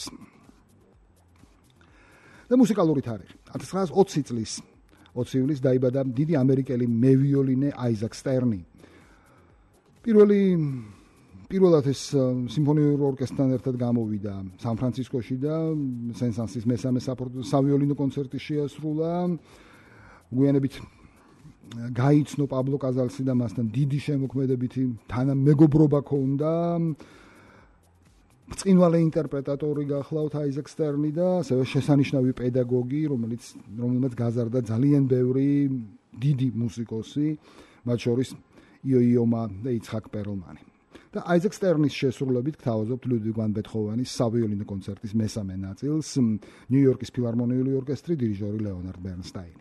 და მუსიკალური თარიღი. ათას ცხრაას ოცი წლის ოცი ივლისს დაიბადა დიდი ამერიკელი მევიოლინე აიზაკ სტერნი. პირველი პირველად ეს სიმფონიურ ორკესტრთან ერთად გამოვიდა სან-ფრანცისკოში და სენ-სანსის მესამე სავიოლინო კონცერტი შეასრულა. გვიანებით გაიცნო პაბლო კაზალსი და მასთან დიდი შემოქმედებითი თანამეგობრობა ჰქონდა. ბრწყინვალე ინტერპრეტატორი გახლავთ აიზაკ სტერნი და ასევე შესანიშნავი პედაგოგი, რომელიც რომელმაც გაზარდა ძალიან ბევრი დიდი მუსიკოსი, მათ შორის იო-იომა და იცხაკ პერლმანი. და აიზაკ სტერნის შესრულებით გთავაზობთ ლუდვიგ ვან ბეთჰოვენის სავიოლინო კონცერტის მესამე ნაწილს, ნიუ-იორკის ფილარმონიული ორკესტრი, დირიჟორი ლეონარდ ბერნსტაინი.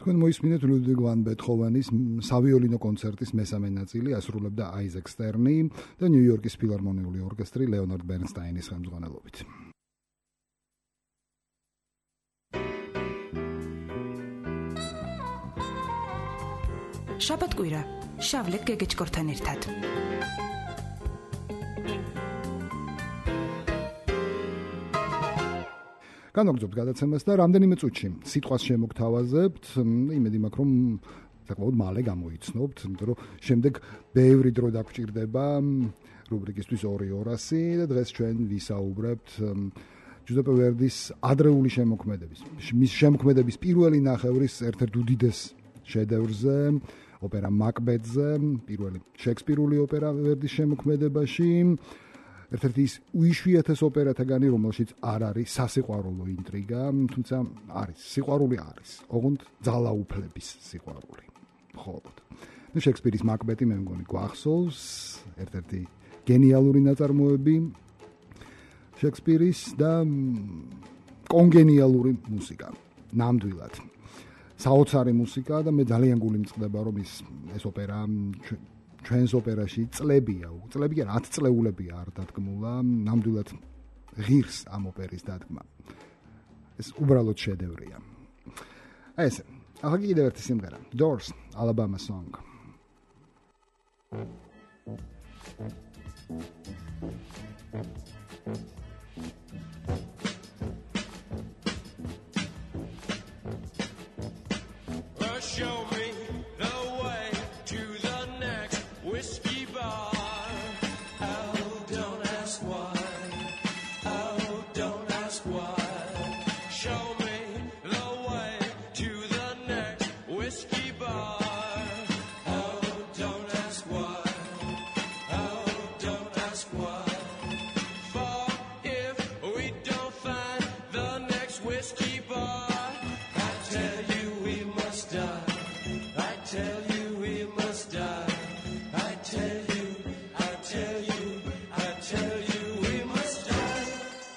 თქვენ მოისმინეთ ლუდვიგ ვან ბეთჰოვენის სავიოლინო კონცერტის მესამე ნაწილი, ასრულებდა აიზეკ სტერნი და ნიუ-იორკის ფილარმონიული ორკესტრი ლეონარდ ბერნსტაინის ხელმძღვანელობით. შაბათკვირა შავლეთ გეგეჭკორთან ერთად. განვაგრძობთ გადაცემას და რამდენიმე წუთში სიტყვას შემოგთავაზებთ, იმედი მაქვს, რომ საკმაოდ მალე გამოიცნობთ, იმიტომ რომ შემდეგ ბევრი დრო დაგვჭირდება რუბრიკისთვის ორი ორასი და დღეს ჩვენ ვისაუბრებთ ჯუზეპე ვერდის ადრეული შემოქმედების, მის შემოქმედების პირველი ნახევრის ერთ-ერთ უდიდეს შედევრზე, ოპერა მაკბეტზე, პირველი შექსპირული ოპერა ვერდის შემოქმედებაში. ერთ-ერთი ის უიშვიათეს ოპერათაგანი, რომელშიც არ არის სასიყვარულო ინტრიგა, თუმცა არის, სიყვარული არის, ოღონდ ძალაუფლების სიყვარული. მხოლოდ. ნუ შექსპირის მაკბეტი მე მგონი გვახსოვს, ერთ-ერთი გენიალური ნაწარმოები შექსპირის და კონგენიალური მუსიკა, ნამდვილად. საოცარი მუსიკა და მე ძალიან გული მწყდება, რომ ის ეს ოპერა ჩვენს ოპერაში წლებია, წლები კი არა, ათ წლეულებია არ დადგმულა, ნამდვილად ღირს ამ ოპერის დადგმა. ეს უბრალოდ შედევრია. აი ესე, ახლა კიდევ ერთი სიმღერა, Doors, Alabama Song. Show me the way to the next whiskey bar. Oh, don't ask why. Oh, don't ask why. Show me the way to the next whiskey bar. Oh, don't ask why. Oh, don't ask why. For if we don't find the next whiskey bar, I tell you we must die. I tell you we must die. I tell you, I tell you, I tell you we must die.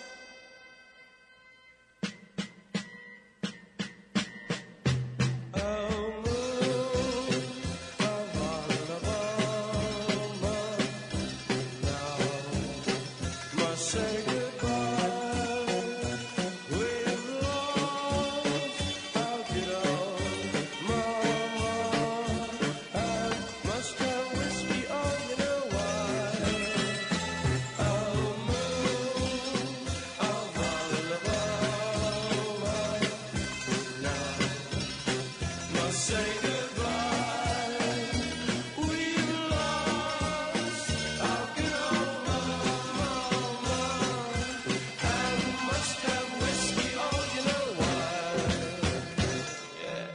Oh, moon of Alabama, now must say goodbye. We've lost our good old mama. I must have whiskey, oh, you know why. Oh, moon of Alabama, now must say goodbye. We've lost our good old mama. I must have whiskey, oh, you know why. Yeah.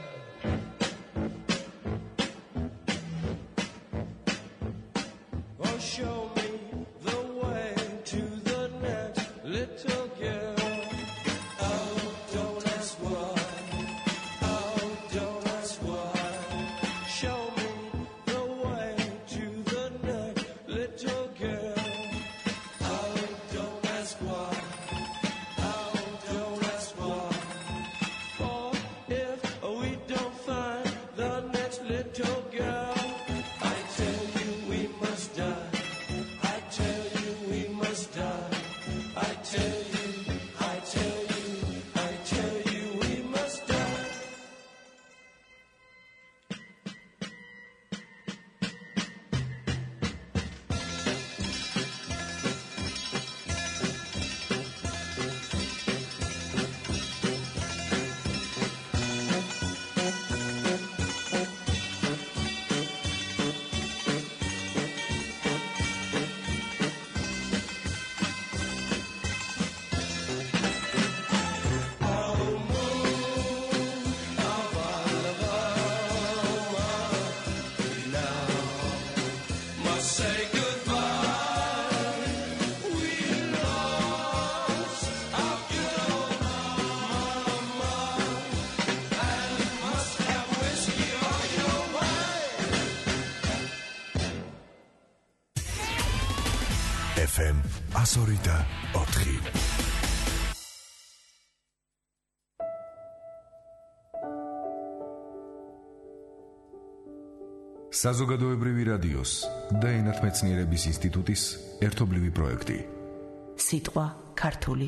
Oh, show me the way to the next little girl. Oh, don't ask why. Oh, don't ask why. Show me the way to the next little girl. Oh, don't ask why. Oh, don't ask why. For if we don't find the next little girl, I tell you we must die. I tell you we must die. I tell you, I tell you, I tell you we must die. Must say goodbye. We lost our good old mama, and must have whiskey, oh, you know why. εφ ემ ასორი და ოთხი. საზოგადოებრივი რადიოს და ენათმეცნიერების ინსტიტუტის ერთობლივი პროექტი. სიტყვა ქართული.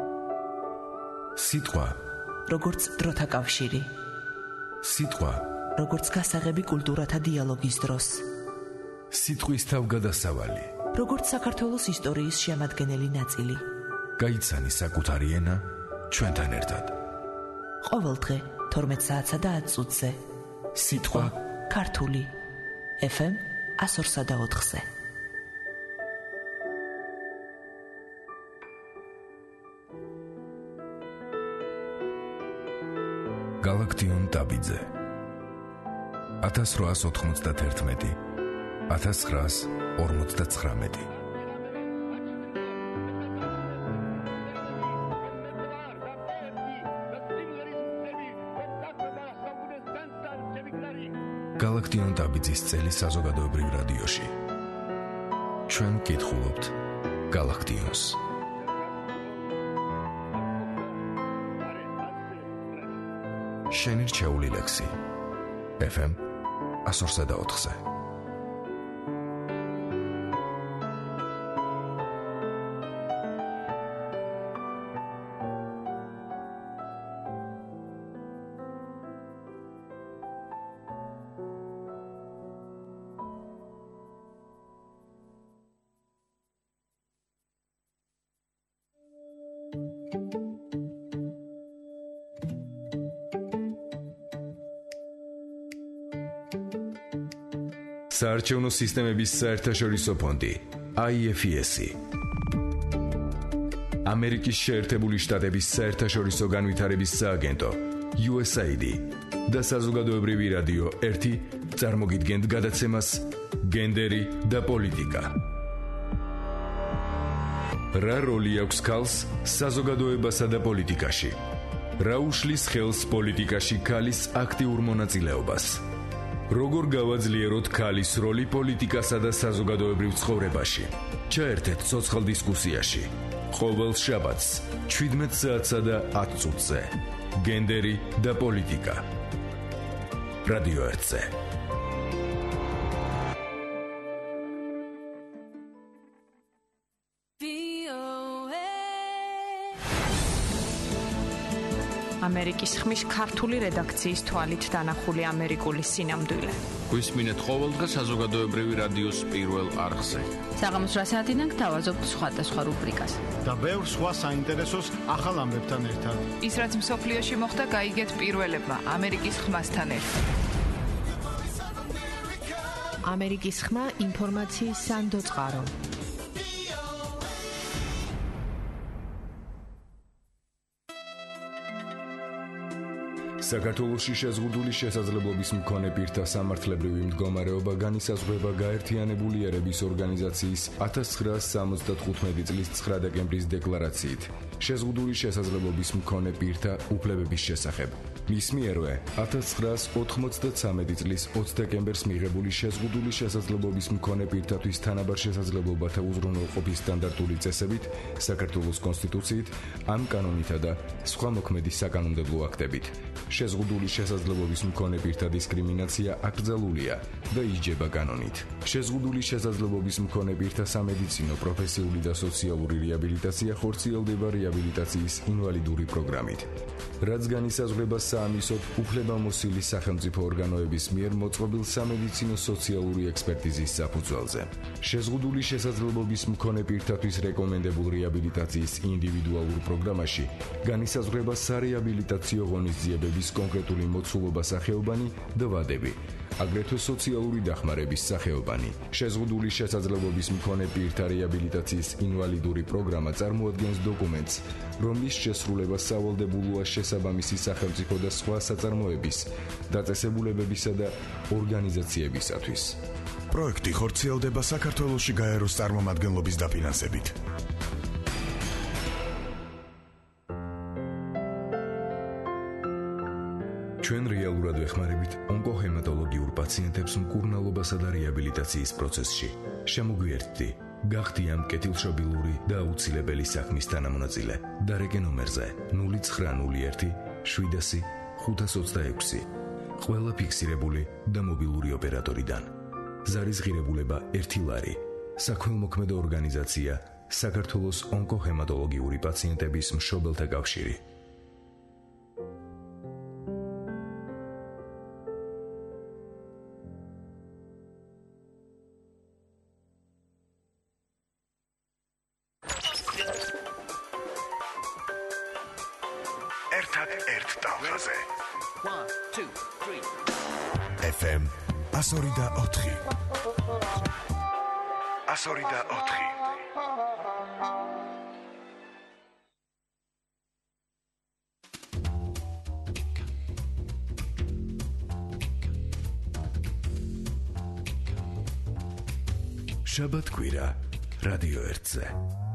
სიტყვა როგორც დროთა კავშირი. სიტყვა როგორც გასაღები კულტურათა დიალოგის დროს. სიტყვის თავგადასავალი. როგორც საქართველოს ისტორიის შემადგენელი ნაწილი. გაიცანი საკუთარი ენა ჩვენთან ერთად. ყოველ დღე თორმეტ საათსა და ათ წუთზე. სიტყვა ქართული. ეფ ემ one oh four და ოთხზე. გალაქტიონ ტაბიძე ათას რვაას ოთხმოცდათერთმეტი ათას ცხრაას ორმოცდაცხრამეტი. გალაქტიონ ტაბიძის წელი საზოგადოებრივ რადიოში. ჩვენ გკითხულობთ გალაქტიონს. შენი რჩეული ლექსი ეფ ემ one oh four და ოთხზე. საარჩევნო სისტემების საერთაშორისო ფონდი აი ეფ ეს. ამერიკის შეერთებული შტატების საერთაშორისო განვითარების სააგენტო იუ ეს έი დი და საზოგადოებრივი რადიო ერთი წარმოგიდგენთ გადაცემას გენდერი და პოლიტიკა. რა როლი აქვს ქალს საზოგადოებასა და პოლიტიკაში? რა უშლის ხელს პოლიტიკაში ქალის აქტიურ მონაწილეობას? როგორ გავაძლიეროთ ქალის როლი პოლიტიკასა და საზოგადოებრივ ცხოვრებაში? ჩაერთეთ ცოცხალ დისკუსიაში. ყოველ შაბათს შვიდმეტ საათსა და ათ წუთზე. გენდერი და პოლიტიკა. რადიო ერთზე. ამერიკის ხმის ქართული რედაქციის თვალით დანახული ამერიკული სინამდვილე. გვისმინეთ ყოველდღე საზოგადოებრივი რადიოს პირველ არხზე. საღამოს რა საათიდან გთავაზობთ სხვადასხვა რუბრიკას. და ბევრ სხვა საინტერესოს ახალ ამბებთან ერთად. ის რაც მსოფლიოში მოხდა, გაიგეთ პირველებმა ამერიკის ხმასთან ერთად. ამერიკის ხმა ინფორმაციის სანდო წყარო. საქართველოში შეზღუდული შესაძლებლობის მქონე პირთა სამართლებრივი მდგომარეობა განისაზღვრება გაერთიანებული ერების ორგანიზაციის ათას ცხრაას სამოცდათხუთმეტი წლის ცხრა დეკემბრის დეკლარაციით შეზღუდული შესაძლებლობის მქონე პირთა უფლებების შესახებ. მის მიერვე ათას ცხრაას ოთხმოცდაცამეტი წლის ოც დეკემბერს მიღებული შეზღუდული შესაძლებლობის მქონე პირთათვის თანაბარ შესაძლებლობათა უზრუნველყოფის სტანდარტული წესებით, საქართველოს კონსტიტუციით, ამ კანონითა და სხვა მოქმედი საკანონმდებლო აქტებით. შეზღუდული შესაძლებლობის მქონე პირთა დისკრიმინაცია აკრძალულია და ისჯება კანონით. შეზღუდული შესაძლებლობის მქონე პირთა სამედიცინო, პროფესიული და სოციალური რეაბილიტაცია ხორციელდება რეაბილიტაციის ინვალიდური პროგრამით. რაც განისაზღვრება საამისოდ უფლებამოსილი სახელმწიფო ორგანოების მიერ მოწყობილ სამედიცინო სოციალური ექსპერტიზის საფუძველზე. შეზღუდული შესაძლებლობის მქონე პირთათვის რეკომენდებულ რეაბილიტაციის ინდივიდუალურ პროგრამაში განისაზღვრება სარეაბილიტაციო ღონისძიებების კონკრეტული მოცულობა სახეობანი და ვადები, აგრეთვე სოციალური დახმარების სახეობანი. შეზღუდული შესაძლებლობის მქონე პირთა რეაბილიტაციის ინვალიდური პროგრამა წარმოადგენს დოკუმენტს, რომლის შესრულება სავალდებულოა შესაბამისი სახელმწიფო და სხვა საწარმოების, დაწესებულებებისა და ორგანიზაციებისათვის. პროექტი ხორციელდება საქართველოში გაეროს წარმომადგენლობის დაფინანსებით. ჩვენ რეალურად ვეხმარებით ონკოჰემატოლოგიურ პაციენტებს მკურნალობასა და რეაბილიტაციის პროცესში. შემოგვიერთდი, გახდი ამ კეთილშობილური და აუცილებელი საქმის თანამონაწილე. დარეკე ნომერზე ნული ცხრა ნული ერთი შვიდასი ხუთას ოცდაექვსი. ყველა ფიქსირებული და მობილური ოპერატორიდან. ზარის ღირებულება ერთი ლარი. საქველმოქმედო ორგანიზაცია საქართველოს ონკოჰემატოლოგიური პაციენტების მშობელთა კავშირი. ერთად ერთ ტალღაზე. one two three ეფ ემ ასორი და ოთხი. ასორი და ოთხი. შაბათ კვირა რადიო ერთზე.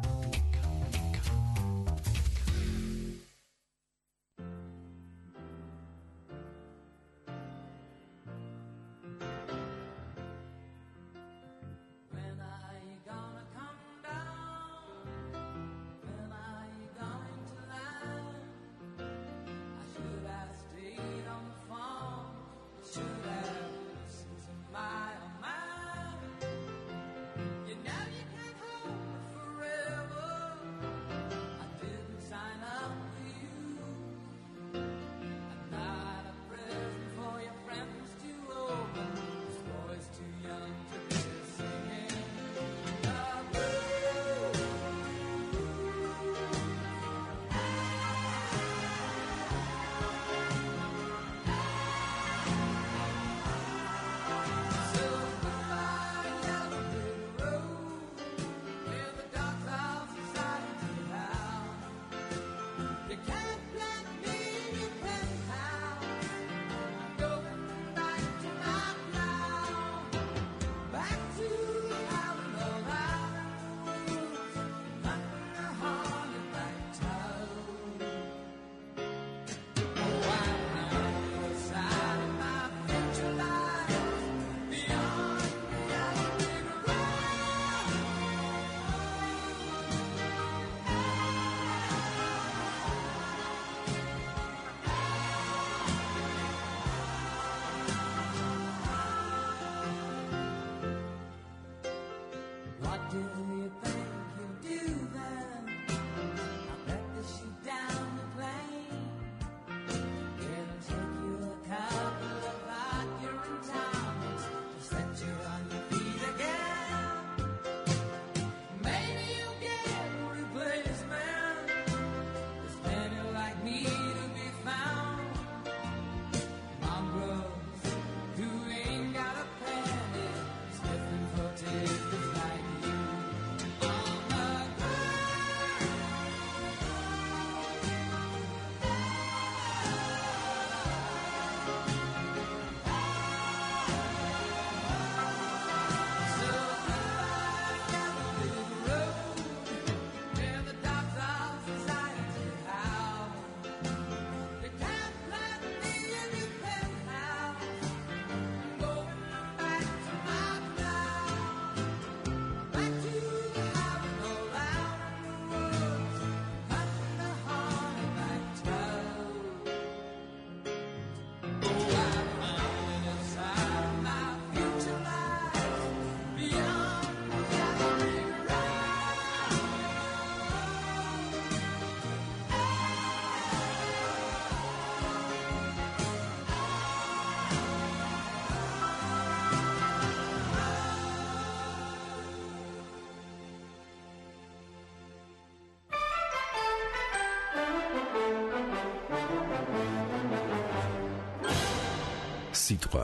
სიტყვა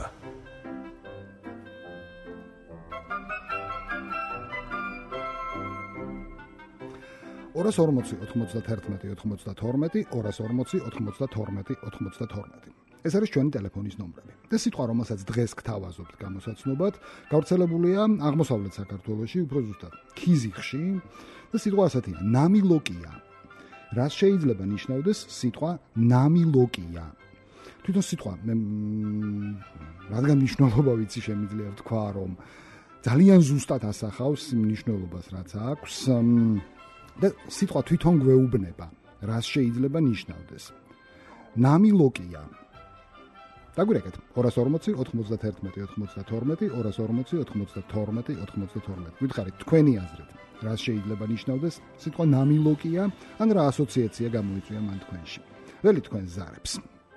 ორას ორმოცი ოთხმოცდათერთმეტი ოცდათორმეტი ორას ორმოცი ოთხმოცდათორმეტი ოცდათორმეტი. ეს არის ჩვენი ტელეფონის ნომრები. და სიტყვა, რომელსაც დღეს გთავაზობთ გამოსაცნობად, გავრცელებულია აღმოსავლეთ საქართველოში, უფრო ზუსტად ქიზიყში, და სიტყვა ასეთია: ნამილოკია. რაც შეიძლება ნიშნავდეს სიტყვა ნამილოკია. თვითონ სიტყვა მე რადგან მნიშვნელობა ვიცი, შემიძლია ვთქვა, რომ ძალიან ზუსტად ასახავს მნიშვნელობას, რაც აქვს. და სიტყვა თვითონ გვეუბნება, რაც შეიძლება ნიშნავდეს. ნამილოკია. დაგვირეკეთ ორას ორმოცი ოთხმოცდათერთმეტი ოცდათორმეტი ორას ორმოცი ოთხმოცდათორმეტი ოცდათორმეტი. გითხარით თქვენი აზრით რა შეიძლება ნიშნავდეს სიტყვა ნამილოკია ან რა ასოციაცია გამოიწვია მან თქვენში. ველი თქვენ ზარებს.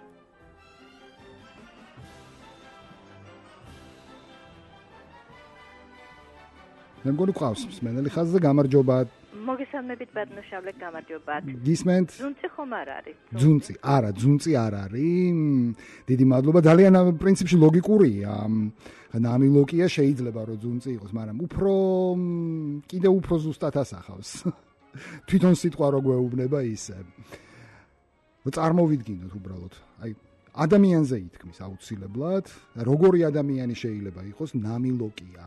მე მგონი ყავს მსმენელი ხაზზე გამარჯობა. მოგესალმებით ბატონო შავლე, გამარჯობათ. გისმენთ? ძუნწი ხომ არ არის? ძუნწი, არა, ძუნწი არ არის. დიდი მადლობა, ძალიან პრინციპში ლოგიკურია. ნამილოკია შეიძლება რომ ძუნწი იყოს, მაგრამ უფრო კიდე უფრო ზუსტად ასახავს. თვითონ სიტყვა რო გვეუბნება ისე. წარმოვიდგინოთ უბრალოდ, აი ადამიანზე ითქმის აუცილებლად, როგორი ადამიანი შეიძლება იყოს ნამილოკია.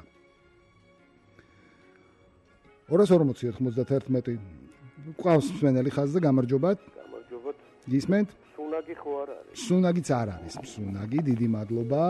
ორას ორმოცი ოთხმოცდათერთმეტი ყავს მსმენელი ხაზზე, გამარჯობათ. გამარჯობათ. გისმენთ? სუნაგი ხო არ არის? სუნაგიც არ არის, სუნაგი, დიდი მადლობა.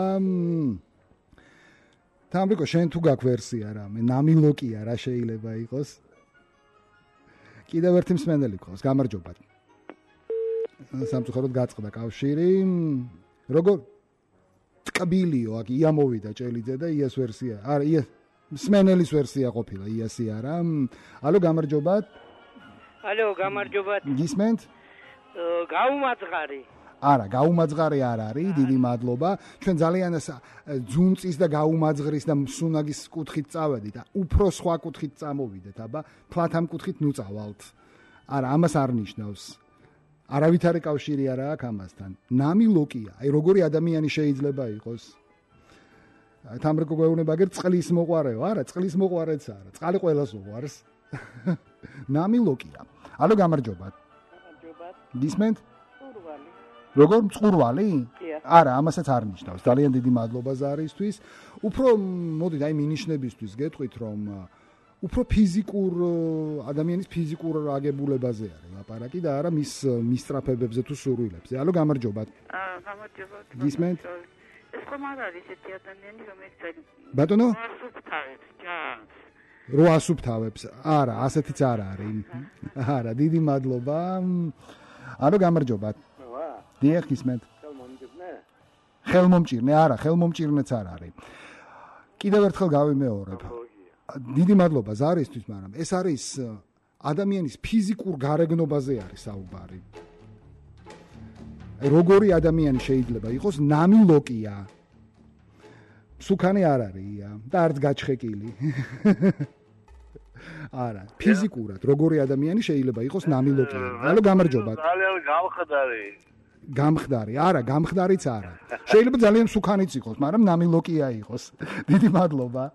თამრიკო, შენ თუ გაქვს ვერსია რა, მე ნამილოკია რა შეიძლება იყოს? კიდევ ერთი მსმენელი ყავს, გამარჯობათ. სამწუხაროდ გაწყდა კავშირი. როგორ ტკბილიო, აქ ია მოვიდა ჭელიძე და იას ვერსია. არა, ია მსმენელის ვერსია ყოფილა, იასი არა. ალო, გამარჯობათ. ალო, გამარჯობათ. გისმენთ? გაუმაძღარი. არა, გაუმაძღარი არ არის, დიდი მადლობა. ჩვენ ძალიან ძუნწის და გაუმაძღრის და სუნაგის კუთხით წავედით, უფრო სხვა კუთხით წამოვიდეთ, აბა, ფლათამ კუთხით ნუ წავალთ. არა, ამას არ ნიშნავს. არავითარი კავშირი არა აქვს ამასთან. ნამილოკია, აი როგორი ადამიანი შეიძლება იყოს? თამრიკო გვეუბნება, აგერ წყლის მოყვარეო, არა, წყლის მოყვარეც არა, წყალი ყველას უყვარს. ნამილოკია. ალო, გამარჯობათ. გამარჯობათ. გისმენთ? მწყურვალი. როგორ მწყურვალი? კი. არა, ამასაც არ ნიშნავს. ძალიან დიდი მადლობა ზარისთვის. უფრო მოდით, აი მინიშნებისთვის გეტყვით, რომ უფრო ფიზიკურ ადამიანის ფიზიკურ აგებულებაზე არის ლაპარაკი და არა მის მისწრაფებებზე თუ სურვილებზე. ალო, გამარჯობათ. აა, გამარჯობათ. გისმენთ? ეს ხომ არ არის ესეთი ადამიანი, რომელიც ბატონო? ასუფთავებს ჯანს. რო ასუფთავებს. არა, ასეთიც არ არის. არა, დიდი მადლობა. ანუ გამარჯობათ. ვა. დიახ, გისმენთ? ხელმომჭირნე? ხელმომჭირნე, არა, ხელმომჭირნეც არ არის. კიდევ ერთხელ გავიმეორებ. დიდი მადლობა ზარისთვის, მაგრამ ეს არის ადამიანის ფიზიკურ გარეგნობაზე არის საუბარი. როგორი ადამიანი შეიძლება იყოს ნამილოკია? სუკანი არ არისია და არც გაჩხეკილი. არა, ფიზიკურად როგორი ადამიანი შეიძლება იყოს ნამილოკია? ალო, გამარჯობათ. ძალიან გამხდარი. გამხდარი, არა, გამხდარიც არა. შეიძლება ძალიან სუკანიც იყოს, მაგრამ ნამილოკია იყოს. დიდი მადლობა.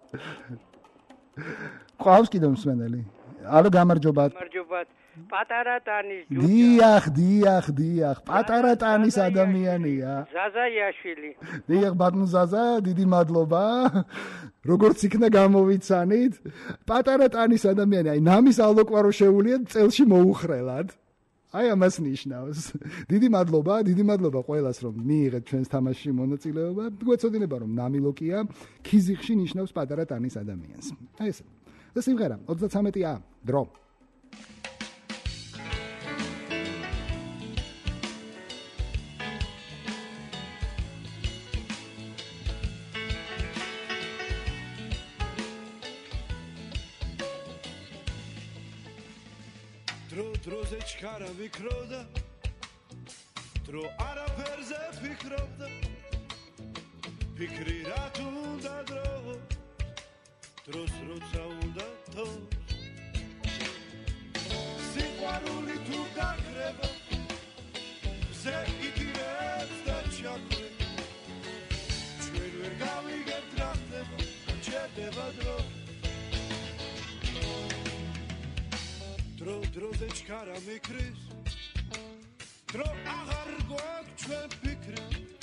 ყავს კიდევ მსმენელი? ალო, გამარჯობათ. გამარჯობათ. პატარა ტანის ჯუჯა. დიახ, დიახ, დიახ, პატარა ტანის ადამიანია. ზაზა იაშვილი. დიახ, ბატონო ზაზა, დიდი მადლობა. როგორც იქნა გამოვიცანით, პატარა ტანის ადამიანი, აი ნამის ალოკვა რო შეუულია წელში მოუხრელად. აი ამას ნიშნავს. დიდი მადლობა, დიდი მადლობა ყველას რომ მიიღეთ ჩვენს თამაშში მონაწილეობა. გვეცოდინება რომ ნამილოკია ქიზიხში ნიშნავს პატარა ტანის ადამიანს. აი ეს. და სიმღერა ოცდათვრამეტი ა დრო. დროზე ჩქარა ვიქროდა დრო არაფერზე ფიქრობდა ფიქრი რა თუნდა დრო დროს როცა უნდა თოს სიყვარული თუ გაქრება ზე იგივეც და ჩაქვე ჩვენ ვერ გავიგებთ რა ხდება ჩერდება დრო დრო დროზე ჩქარა მიქრის დრო აღარ გვაქვს ჩვენ ფიქრი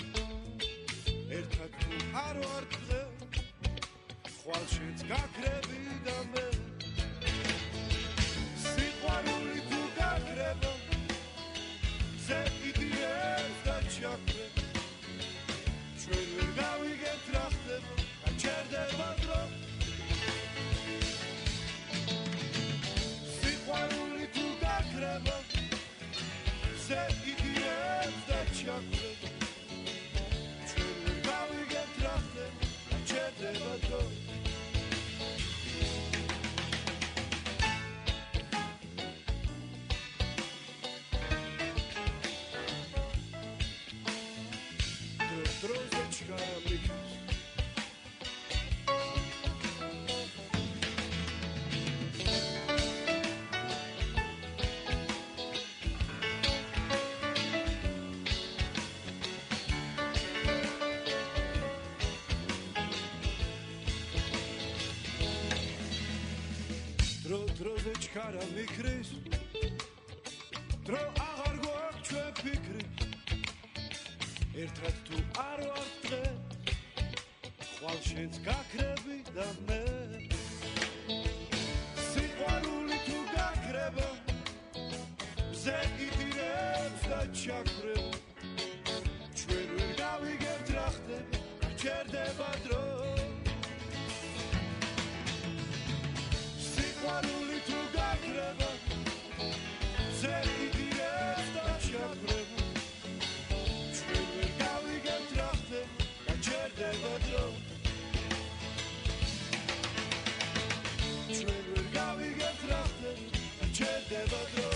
ერთად თუ არ ვარ დღე ხვალშიც გაქრები და მე სიყვარული თუ გაქრება ზე იდეებს და ჩაქვე ჩვენ ვერ გავიგებთ რა ხდება ჩერდება დრო სიყვარული თუ გაქრება ზე იდეებს და ჩაქვე ჩვენ ჩერდება დრო დროზე ჩქარა მიქრეს დრო დროზე ჩქარა მიქრეს დრო აღარ გვაქვს ჩვენ ფიქრი ერთად თუ არ ვარ დღე ხვალ შენს გაქრები და მე სიყვარული თუ გაქრება მზე იდირებს და ჩაქრება ჩვენ ვერ გავიგებთ რა ხდება ჩერდება დრო სიყვარული თუ გაქრება მზე იდირებს და ჩაქრება ჩერდება დრო ჩვენ ვერ გავიგებთ რა ხდება ჩერდება დრო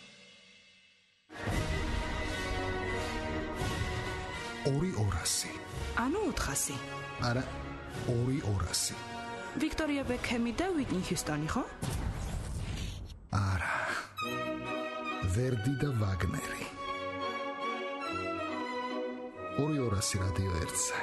ორი ორასი ანუ ოთხასი არა ორი ორასი ვიქტორია ბეკჰემი და ვიტნი ჰიუსტონი ხო? არა ვერდი და ვაგნერი ორი ორასი რადიო ერთზე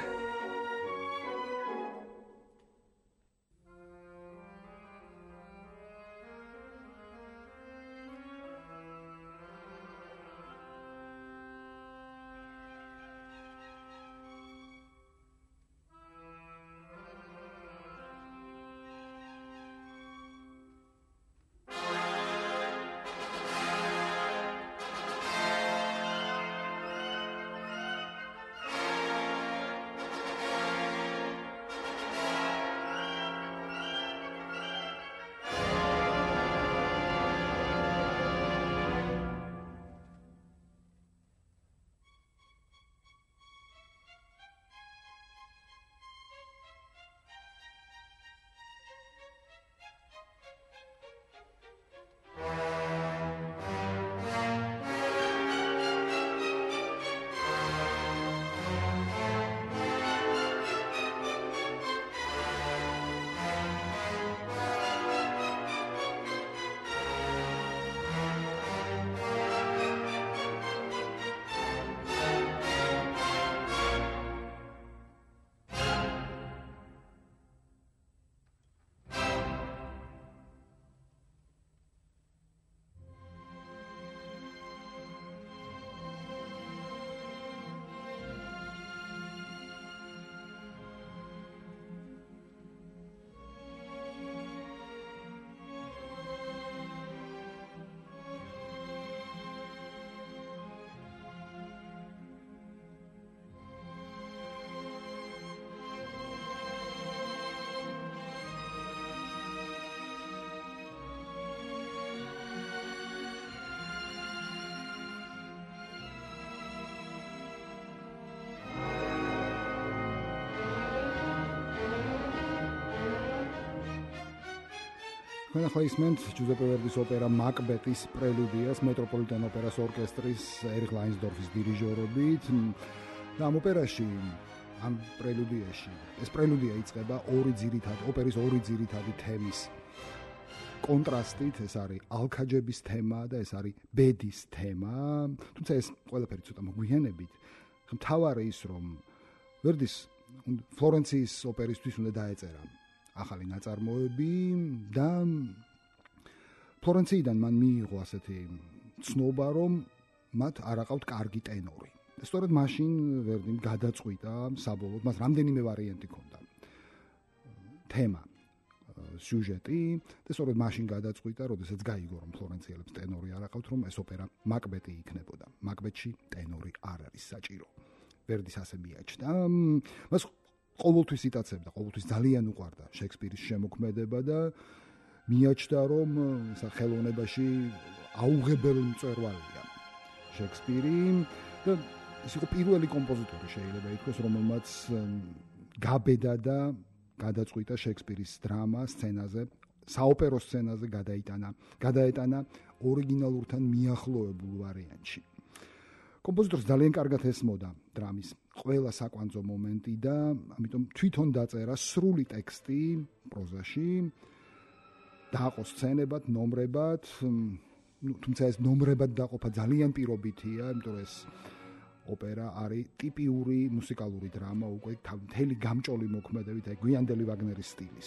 მან ახლა ისმენთ ჯუზეპე ვერდის ოპერა მაკბეტის პრელუდიას მეტროპოლიტენ ოპერას ორკესტრის ერიხ ლაინსდორფის დირიჟორობით და ამ ოპერაში ამ პრელუდიაში ეს პრელუდია იწყება ორი ძირითადი ოპერის ორი ძირითადი თემის კონტრასტით ეს არის ალქაჯების თემა და ეს არის ბედის თემა თუმცა ეს ყველაფერი ცოტა მოგვიანებით მთავარი ის რომ ვერდის ფლორენციის ოპერისთვის უნდა დაეწერა ახალი ნაწარმოები და ფლორენციიდან მან მიიღო ასეთი ცნობა რომ მათ არ აყავთ კარგი ტენორი. სწორედ მაშინ ვერდიმ გადაწყვიტა საბოლოოდ მას რამდენიმე ვარიანტი ჰქონდა. თემა, სიუჟეტი და სწორედ მაშინ გადაწყვიტა, როდესაც გაიგო რომ ფლორენციელებს ტენორი არ აყავთ, რომ ეს ოპერა მაკბეტი იქნებოდა. მაკბეტში ტენორი არ არის საჭირო. ვერდის ასე მიაჩნდა. მას ყოველთვის იტაცებდა, ყოველთვის ძალიან უყვარდა შექსპირის შემოქმედება და მიაჩნდა რომ სახელოვნებაში აუღებელი მწვერვალია შექსპირი და ის იყო პირველი კომპოზიტორი შეიძლება ითქვას, რომელმაც გაბედა და გადაწყვიტა შექსპირის დრამა სცენაზე, საოპერო სცენაზე გადაიტანა, გადაეტანა ორიგინალურთან მიახლოებულ ვარიანტში. კომპოზიტორს ძალიან კარგად ესმოდა დრამის ყველა საკვანძო მომენტი და ამიტომ თვითონ დაწერა სრული ტექსტი პროზაში, დააყო სცენებად, ნომრებად, ну, თუმცა ეს ნომრებად დაყოფა ძალიან პირობითია, იმიტომ რომ ეს ოპერა არის ტიპიური მუსიკალური დრამა, უკვე მთელი გამჭოლი მოქმედებით, აი გვიანდელი ვაგნერის სტილის.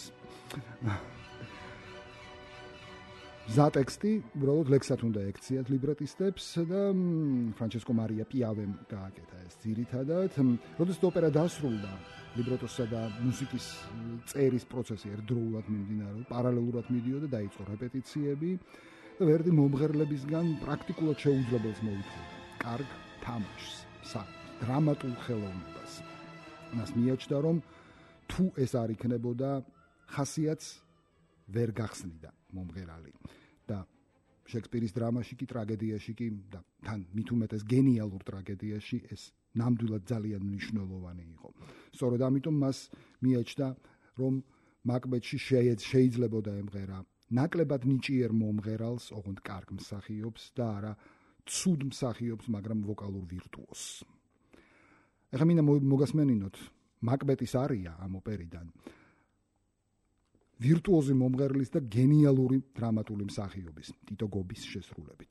ზა ტექსტი უბრალოდ ლექსად უნდა ექციათ ლიბრეტისტებს და ფრანჩესკო მარია პიავემ გააკეთა ეს ძირითადად. როდესაც ოპერა დასრულდა, ლიბრეტოსსა და მუსიკის წერის პროცესი ერთდროულად მიმდინარეობდა, პარალელურად მიდიოდა, დაიწყო რეპეტიციები და ვერდი მომღერლებისგან პრაქტიკულად შეუძლებელს მოითხოვდა კარგ თამაშს, დრამატულ ხელოვნებას. მას მიაჩნდა, რომ თუ ეს არ იქნებოდა, ხასიათს ვერ გახსნიდა მომღერალი და შექსპირის დრამაში კი ტრაგედიაში კი და თან მით უმეტეს გენიალურ ტრაგედიაში ეს ნამდვილად ძალიან მნიშვნელოვანი იყო. სწორედ ამიტომ მას მიაჩნდა, რომ მაკბეთში შეიძლებოდა ემღერა ნაკლებად ნიჭიერ მომღერალს, ოღონდ კარგ მსახიობს და არა ცუდ მსახიობს, მაგრამ ვოკალურ ვირტუოზს. ეხლა მინდა მოგასმენინოთ მაკბეთის არია ამ ოპერიდან. ვირტუოზი მომღერლის და გენიალური დრამატული მსახიობის ტიტო გობის შესრულებით.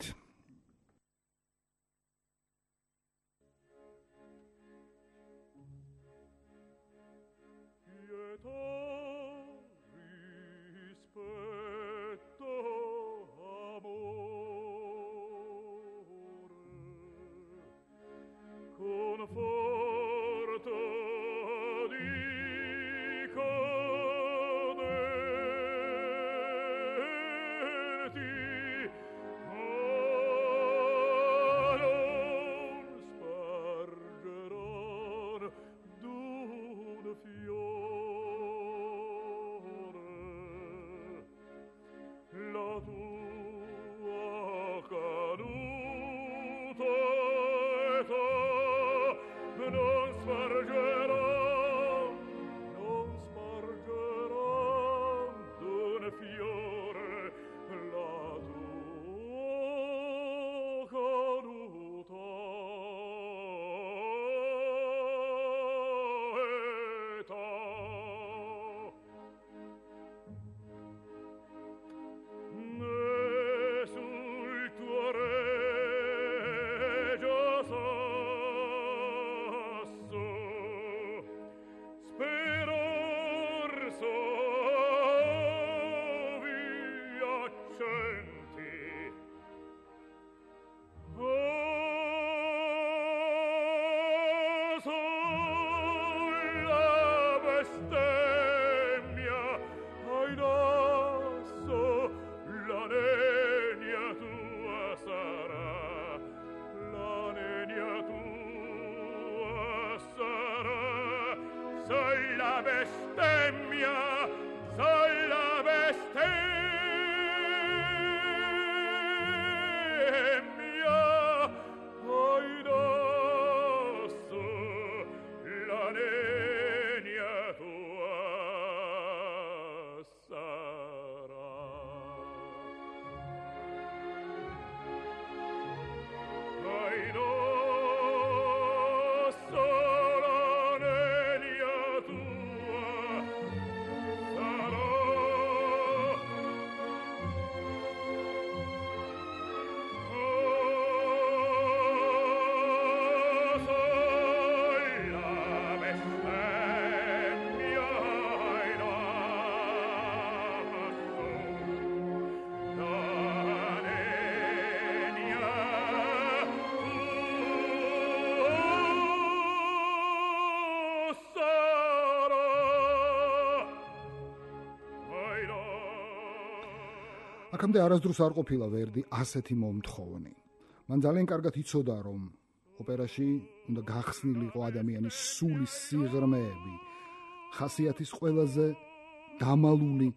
აქამდე არასდროს არ ყოფილა ვერდი ასეთი მომთხოვნი. მან ძალიან კარგად იცოდა, რომ ოპერაში უნდა გახსნილიყო ადამიანის სულის სიღრმეები, ხასიათის ყველაზე დამალული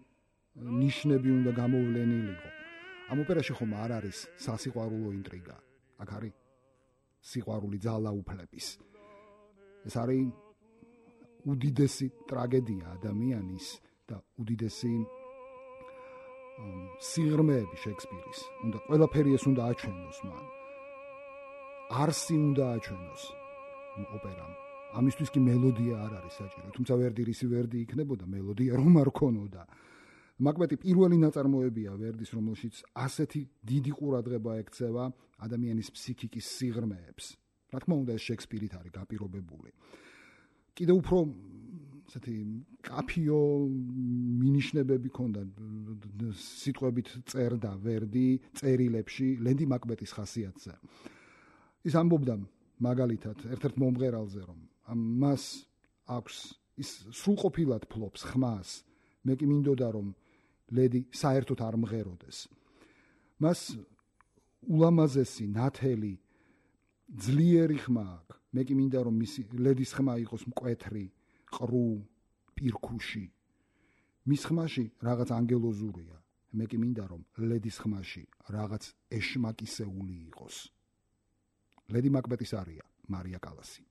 ნიშნები უნდა გამოვლენილიყო. ამ ოპერაში ხომ არ არის სასიყვარულო ინტრიგა, აქ არის სიყვარული ძალაუფლების. ეს არის უდიდესი ტრაგედია ადამიანის და უდიდესი სიღრმეები შექსპირის. უნდა ყველაფერი ეს უნდა აჩვენოს მან. არსი უნდა აჩვენოს ოპერამ. ამისთვის კი მელოდია არ არის საჭირო. თუმცა ვერდი რისი ვერდი იქნებოდა, მელოდია რომ არ ქონოდა. მაკბეტი პირველი ნაწარმოებია ვერდის, რომელშიც ასეთი დიდი ყურადღება ექცევა ადამიანის ფსიქიკის სიღრმეებს. რა თქმა უნდა, ეს შექსპირით არის გაპირობებული. კიდევ უფრო ესეთი კაფიო მინიშნებები ქონდა სიტყვებით წერდა ვერდი წერილებში ლენდი მაკბეტის ხასიათზე. ის ამბობდა მაგალითად ერთ-ერთ მომღერალზე, რომ მას აქვს ის სრულყოფილად ფლობს ხმას, მე კი მინდოდა რომ ლედი საერთოდ არ მღეროდეს. მას ულამაზესი, ნათელი, ძლიერი ხმა აქვს. მე კი მინდა რომ მისი ლედის ხმა იყოს მკვეთრი, ყრუ, პირქუში. მის ხმაში რაღაც ანგელოზურია. მე კი მინდა რომ ლედის ხმაში რაღაც ეშმაკისეული იყოს. ლედი მაკბეტის არია, მარია კალასი.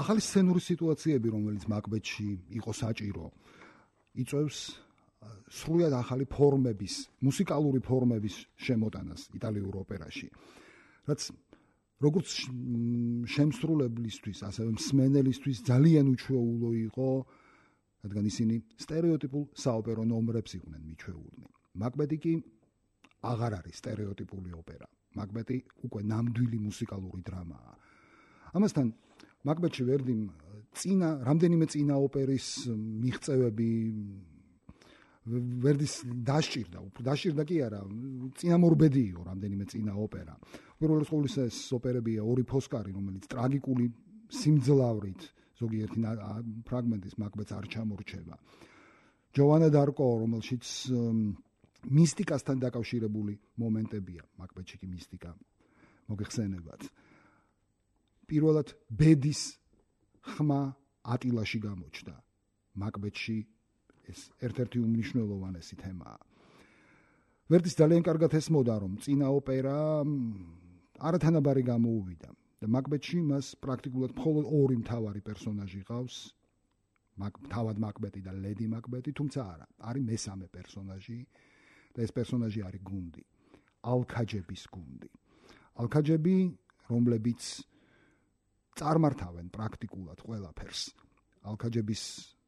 ახალი სცენური სიტუაციები, რომელიც მაკბეტში იყო საჭირო, იწვევს სრულიად ახალი ფორმების, მუსიკალური ფორმების შემოტანას იტალიურ ოპერაში. რაც როგორც შემსრულებლისთვის, ასევე მსმენელისთვის ძალიან უჩვეულო იყო, რადგან ისინი სტერეოტიპულ საოპერო ნომრებს იყვნენ მიჩვეულნი. მაკბეტი კი აღარ არის სტერეოტიპული ოპერა. მაკბეტი უკვე ნამდვილი მუსიკალური დრამაა. ამასთან მაკბეტში ვერდიმ წინა, რამდენიმე წინა ოპერის მიღწევები ვერდის დასჭირდა, დასჭირდა კი არა, წინამორბედი იყო რამდენიმე წინა ოპერა. პირველ ყოვლისა ეს ოპერებია ორი ფოსკარი, რომელიც ტრაგიკული სიმძლავრით ზოგიერთი ფრაგმენტის მაკბეტს არ ჩამორჩება. ჯოვანა დარკო, რომელშიც მისტიკასთან დაკავშირებული მომენტებია, მაკბეტში კი მისტიკა მოგეხსენებათ. პირველად ბედის ხმა ატილაში გამოჩნდა. მაკბეტში ეს ერთ-ერთი უმნიშვნელოვანესი თემაა. ვერდის ძალიან კარგად ესმოდა, რომ წინა ოპერა არათანაბარი გამოუვიდა და მაკბეტში მას პრაქტიკულად მხოლოდ ორი მთავარი პერსონაჟი ყავს, თავად მაკბეტი და ლედი მაკბეტი, თუმცა არა, არის მესამე პერსონაჟი და ეს პერსონაჟი არის გუნდი, ალქაჯების გუნდი. ალქაჯები, რომლებიც წარმართავენ პრაქტიკულად ყველაფერს. ალქაჯების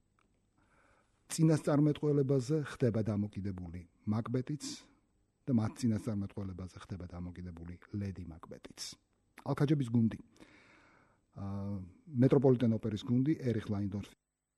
წინასწარმეტყველებაზე ხდება დამოკიდებული მაკბეტიც და მათ წინასწარმეტყველებაზე ხდება დამოკიდებული ლედი მაკბეტიც. ალქაჯების გუნდი. მეტროპოლიტენ ოპერის გუნდი, ერიხ ლაინდორფი.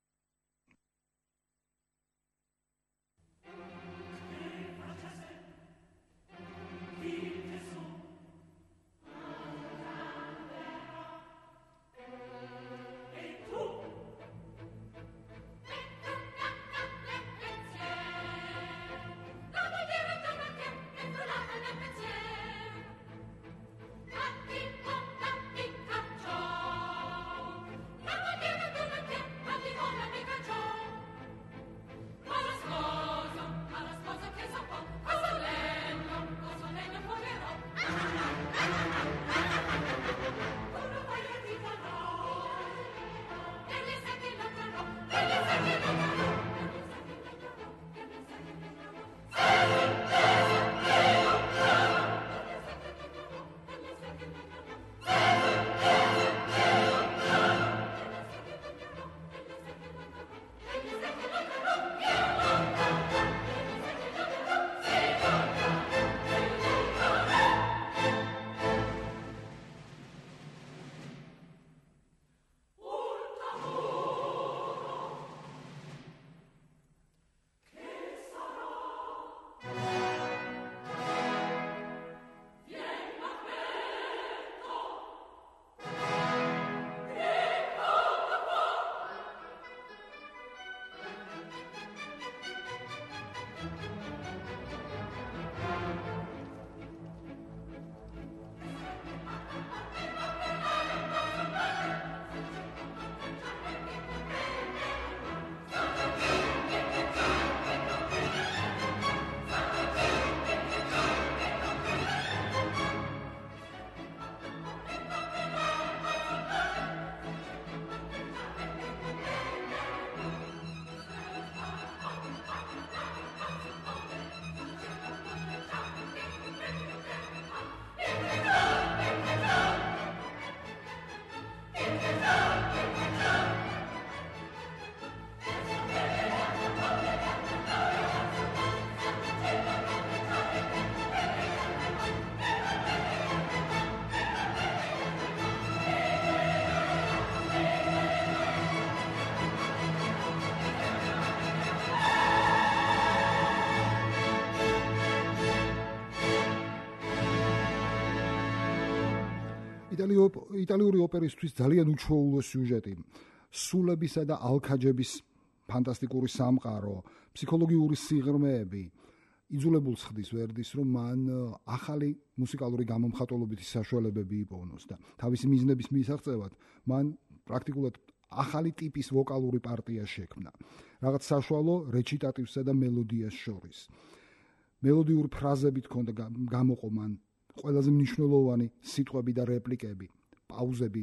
იტალიური ოპერისთვის ძალიან უჩვეულო სიუჟეტი, სულებისა და ალქაჯების ფანტასტიკური სამყარო, ფსიქოლოგიური სიღრმეები იძულებულს ხდის ვერდის, რომ მან ახალი მუსიკალური გამომხატველობითი საშუალებები იპოვნოს და თავისი მიზნების მისაღწევად მან პრაქტიკულად ახალი ტიპის ვოკალური პარტია შექმნა, რაღაც საშუალო რეჩიტატივსა და მელოდიას შორის. მელოდიური ფრაზებით ჰქონდა გამოყო მან ყველაზე მნიშვნელოვანი სიტყვები და რეპლიკები, პაუზები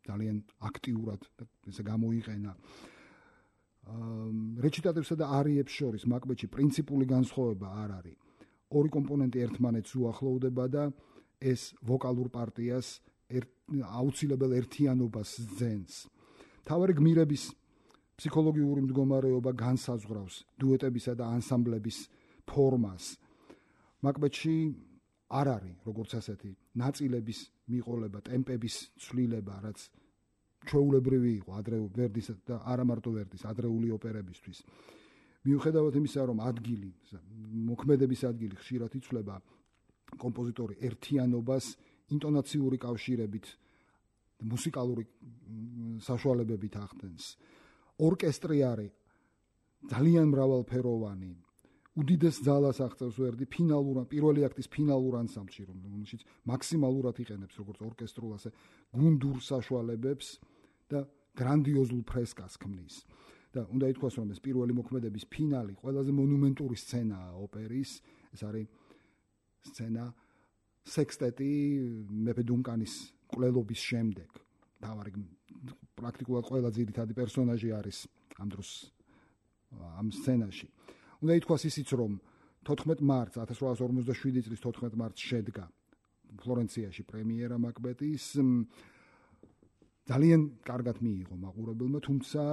ძალიან აქტიურად ესე გამოიყენა. რეჩიტატივსა და არიებს შორის მაკბეტში პრინციპული განსხვავება არ არის. ორი კომპონენტი ერთმანეთს უახლოვდება და ეს ვოკალურ პარტიას აუცილებელ ერთიანობას ძენს. თავარი გმირების ფსიქოლოგიური მდგომარეობა განსაზღვრავს დუეტებისა და ანსამბლების ფორმას. მაკბეტში არ არის როგორც ასეთი ნაწილების მიყოლება, ტემპების ცვლილება, რაც ჩვეულებრივი იყო ადრეულ ვერდის და არა მარტო ვერდის, ადრეული ოპერებისთვის. მიუხედავად იმისა, რომ ადგილი, მოქმედების ადგილი ხშირად იცვლება, კომპოზიტორი ერთიანობას ინტონაციური კავშირებით, მუსიკალური საშუალებებით ახდენს. ორკესტრი არის ძალიან მრავალფეროვანი. უდიდეს ძალას აღწევს ვერდი ფინალურ პირველი აქტის ფინალურ ანსამბლში, რომელშიც მაქსიმალურად იყენებს როგორც ორკესტრულ, ასე გუნდურ საშუალებებს და გრანდიოზულ ფრესკას ქმნის. და უნდა ითქვას, რომ ეს პირველი მოქმედების ფინალი ყველაზე მონუმენტური სცენაა ოპერის. ეს არის სცენა სექსტეტი მეფე დუნკანის მკვლელობის შემდეგ. თავარი პრაქტიკულად ყველა ძირითადი პერსონაჟი არის ამ დროს ამ სცენაში. უნდა ითქვას ისიც, რომ თოთხმეტ მარტს ათას რვაას ორმოცდაშვიდი წლის თოთხმეტ მარტს შედგა ფლორენციაში პრემიერა მაკბეტის. ძალიან კარგად მიიღო მაყურებელმა, თუმცა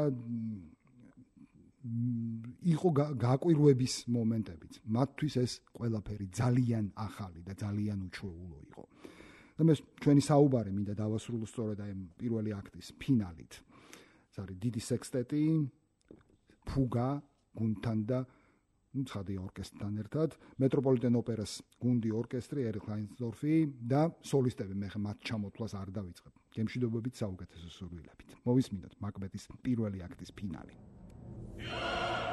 იყო გაკვირვების მომენტებიც. მათთვის ეს ყველაფერი ძალიან ახალი და ძალიან უჩვეულო იყო. და მე ჩვენი საუბარი მინდა დავასრულო სწორედ აი პირველი აქტის ფინალით. ეს არის დიდი სექსტეტი, ფუგა გუნდთან და ცხადი ორკესტრთან ერთად, მეტროპოლიტენ ოპერას გუნდი, ორკესტრი, ერიხ ლაინსდორფი და სოლისტები. მე ხა მათ ჩამოთვლას არ დავიწყებ. გემშვიდობებით საუკეთესო სურვილებით. მოვისმინოთ მაკბეტის პირველი აქტის ფინალი. Yeah!